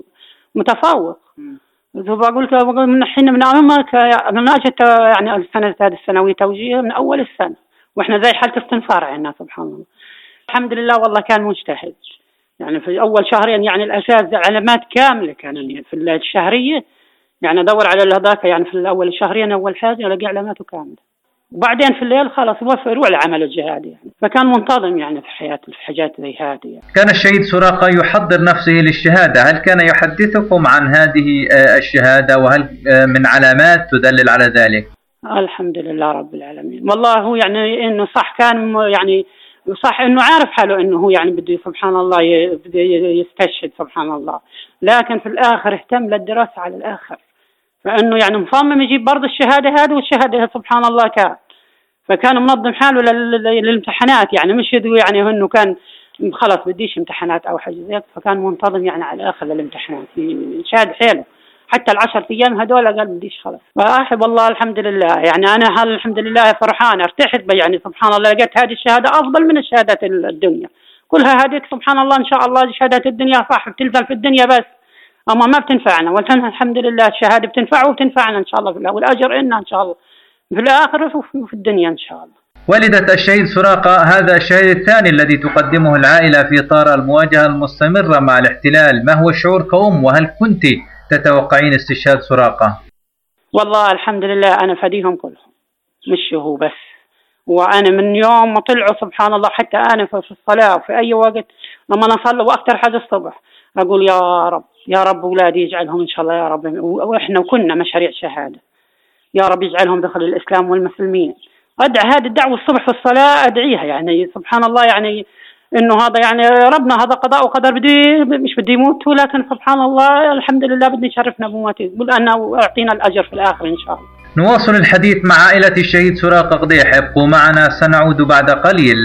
متفوق. فقلت من حين من أمامك من أجت يعني السنة هذه الثانوية توجيه من أول السنة، وإحنا زي حالة استنفار عنا سبحان الله. الحمد لله والله كان مجتهد، يعني في أول شهرين يعني الأساس علامات كاملة كان في الشهرية، يعني أدور على هذاك يعني في الأول شهرين أول حاجة ألاقي علاماته كاملة، وبعدين في الليل خلاص وفى يروح العمل الجهادي، يعني فكان منتظم يعني في حياته في حاجات زي هذه. يعني كان الشهيد سراقة يحضر نفسه للشهادة، هل كان يحدثكم عن هذه الشهادة، وهل من علامات تدلل على ذلك؟ الحمد لله رب العالمين. والله هو يعني إنه صح كان يعني صح إنه عارف حاله إنه هو يعني بده سبحان الله يستشهد سبحان الله، لكن في الآخر اهتم للدراسة على الآخر، فإنه يعني مصمم يجيب برضه الشهادة هذه والشهادة سبحان الله كان، فكان منظم حاله للامتحانات، يعني مش يعني إنه كان خلاص بديش امتحانات أو حاجة زي، فكان منتظم يعني على الآخر للامتحانات، شاد حيله حتى العشر أيام هذول قال بديش خلاص. فأحب الله الحمد لله، يعني أنا هل الحمد لله فرحان ارتحت يعني سبحان الله، لقيت هذه الشهادة أفضل من الشهادات الدنيا كلها، هذه سبحان الله إن شاء الله شهادات الدنيا صح بتنزل في الدنيا بس، أما ما بتنفعنا، والحين الحمد لله الشهادة بتنفع وبتنفعنا إن شاء الله في الله، والأجر إنا إن شاء الله في الآخرة وفي الدنيا إن شاء الله. والدة الشهيد سراقة، هذا الشهيد الثاني الذي تقدمه العائلة في إطار المواجهة المستمرة مع الاحتلال، ما هو الشعور كأم، وهل كنت تتوقعين استشهاد سراقة؟ والله الحمد لله أنا فديهم كلهم، مش هو بس، وأنا من يوم ما طلعوا سبحان الله حتى أنا في الصلاة وفي أي وقت لما نصلي وأكثر حاجة الصبح أقول يا رب يا رب أولادي يجعلهم إن شاء الله يا رب، وإحنا وكنا مشاريع شهادة، يا رب يجعلهم دخل الإسلام والمسلمين. أدعى هذه الدعوة الصبح في الصلاة أدعيها، يعني سبحان الله يعني إنه هذا يعني ربنا هذا قضاء وقدر، بدي مش بدي يموت، ولكن سبحان الله الحمد لله بدي يشرفنا بموته، يقول أنا وأعطينا الأجر في الآخر إن شاء الله. نواصل الحديث مع عائلة الشهيد سراقة قديح، ابقوا معنا سنعود بعد قليل.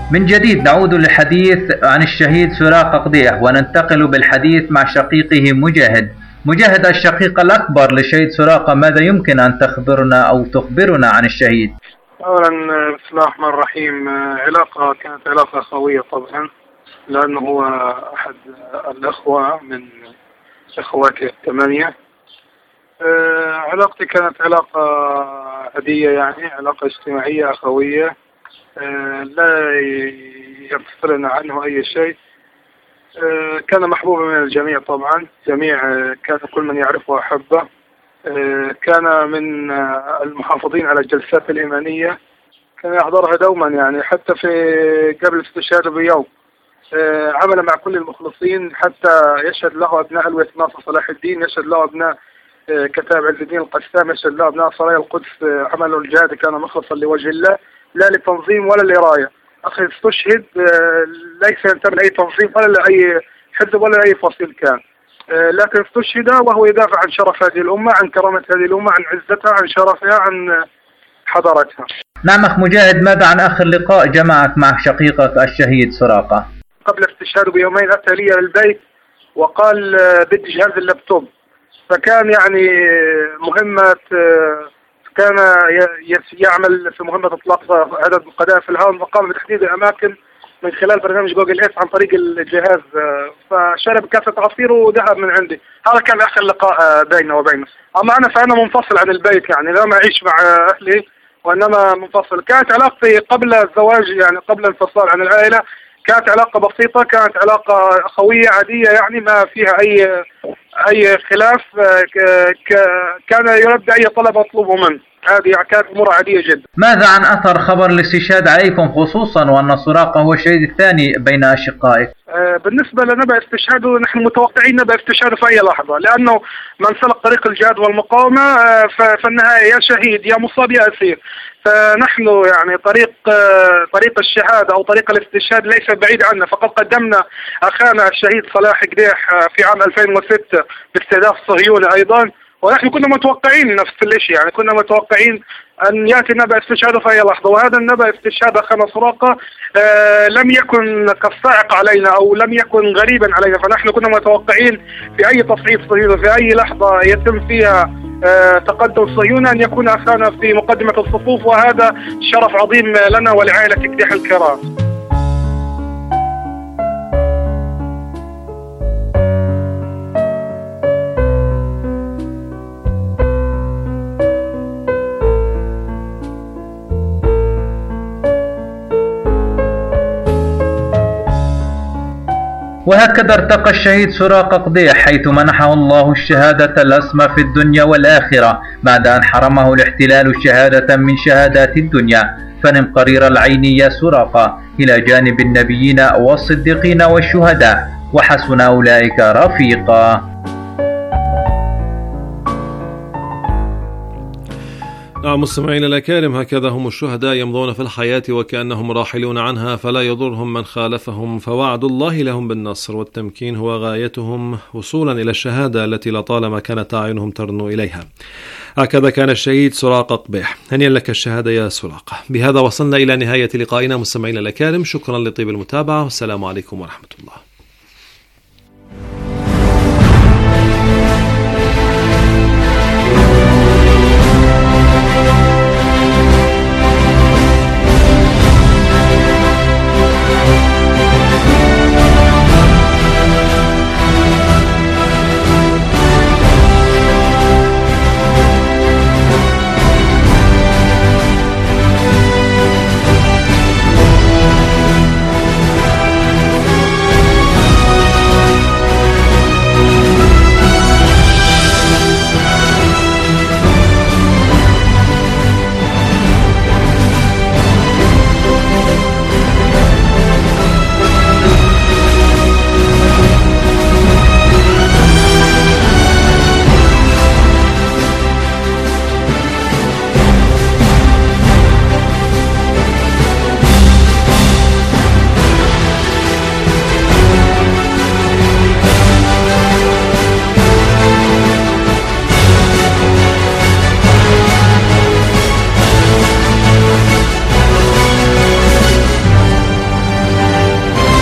من جديد نعود للحديث عن الشهيد سراقة قضيح وننتقل بالحديث مع شقيقه مجاهد. مجاهد الشقيق الأكبر لشهيد سراقة، ماذا يمكن أن تخبرنا أو تخبرنا عن الشهيد؟ أولا بسم الله الرحمن الرحيم. علاقة كانت علاقة أخوية طبعا، لأنه هو أحد الأخوة من أخواتي الثمانية. علاقتي كانت علاقة عادية، يعني علاقة اجتماعية أخوية، لا يفصلنا عنه أي شيء. كان محبوبا من الجميع طبعا، جميع كان كل من يعرفه أحبه. كان من المحافظين على الجلسات الإيمانية، كان يحضرها دوما، يعني حتى في قبل استشهاده بيوم عمل مع كل المخلصين، حتى يشهد له أبناء الويس ناصر صلاح الدين، يشهد له أبناء كتاب عز الدين القسام، يشهد له أبناء سرايا القدس. عمله الجهاد كان مخلصا لوجه الله، لا للتنظيم ولا للراية. أخي استشهد ليس ينتمي لأي تنظيم ولا لأي حزب ولا لأي فصيل كان، لكن استشهد وهو يدافع عن شرف هذه الأمة، عن كرامة هذه الأمة، عن عزتها، عن شرفها، عن حضارتها. نعم أخ مجاهد، ماذا عن آخر لقاء جمعك مع شقيقك الشهيد سراقة؟ قبل استشهاده بيومين أتى لي للبيت وقال بدي جهاز اللابتوب، فكان يعني مهمة، كان يعمل في مهمة إطلاق عدد قذائف في الهواء، وقام بتحديد الأماكن من خلال برنامج جوجل إيس عن طريق الجهاز. فشرب كاسة عصير وذهب من عندي. هذا كان آخر لقاء بيننا وبينه. أما أنا فأنا منفصل عن البيت، يعني لا أعيش مع أهلي وإنما منفصل. كانت علاقتي قبل الزواج، يعني قبل الانفصال عن العائلة، كانت علاقة بسيطة، كانت علاقة أخوية عادية، يعني ما فيها أي أي خلاف. كان يلبي أي طلب أطلبه منه، هذه كانت أمور عادية جدا. ماذا عن أثر خبر الاستشهاد عليكم، خصوصا وأن سراقة هو الشهيد الثاني بين أشقائك؟ بالنسبة لنبأ استشهاده، نحن متوقعين نبأ استشهاده في أي لحظة، لأنه من سلك طريق الجهاد والمقاومة في النهاية يا شهيد يا مصاب يا أسير. فنحن يعني طريق طريق الشهادة أو طريق الاستشهاد ليس بعيد عنا، فقد قدمنا أخانا الشهيد صلاح قديح في عام ألفين وستة باستهداف صهيوني أيضا، ونحن كنا متوقعين نفس الشيء، يعني كنا متوقعين أن يأتي نبأ استشهاده في أي لحظة. وهذا النبأ استشهاد أخانا سراقة آه لم يكن كالصاعق علينا أو لم يكن غريبا علينا، فنحن كنا متوقعين في أي تصعيد صهيوني في أي لحظة يتم فيها آه تقدم صهيوني أن يكون أخانا في مقدمة الصفوف، وهذا شرف عظيم لنا ولعائلة قديح الكرام. وهكذا ارتقى الشهيد سراقة قضيح، حيث منحه الله الشهادة الأسمى في الدنيا والآخرة، بعد أن حرمه الاحتلال شهادة من شهادات الدنيا. فنم قرير العين يا سراقة إلى جانب النبيين والصديقين والشهداء، وحسن أولئك رفيقا. نعم مستمعينا الأكارم، هكذا هم الشهداء يمضون في الحياة وكأنهم راحلون عنها، فلا يضرهم من خالفهم، فوعد الله لهم بالنصر والتمكين هو غايتهم وصولا إلى الشهادة التي لطالما كانت أعينهم ترنو إليها. هكذا كان الشهيد سراقة قبيح. هنيئا لك الشهادة يا سراقة. بهذا وصلنا إلى نهاية لقائنا مستمعينا الأكارم، شكرا لطيب المتابعة والسلام عليكم ورحمة الله.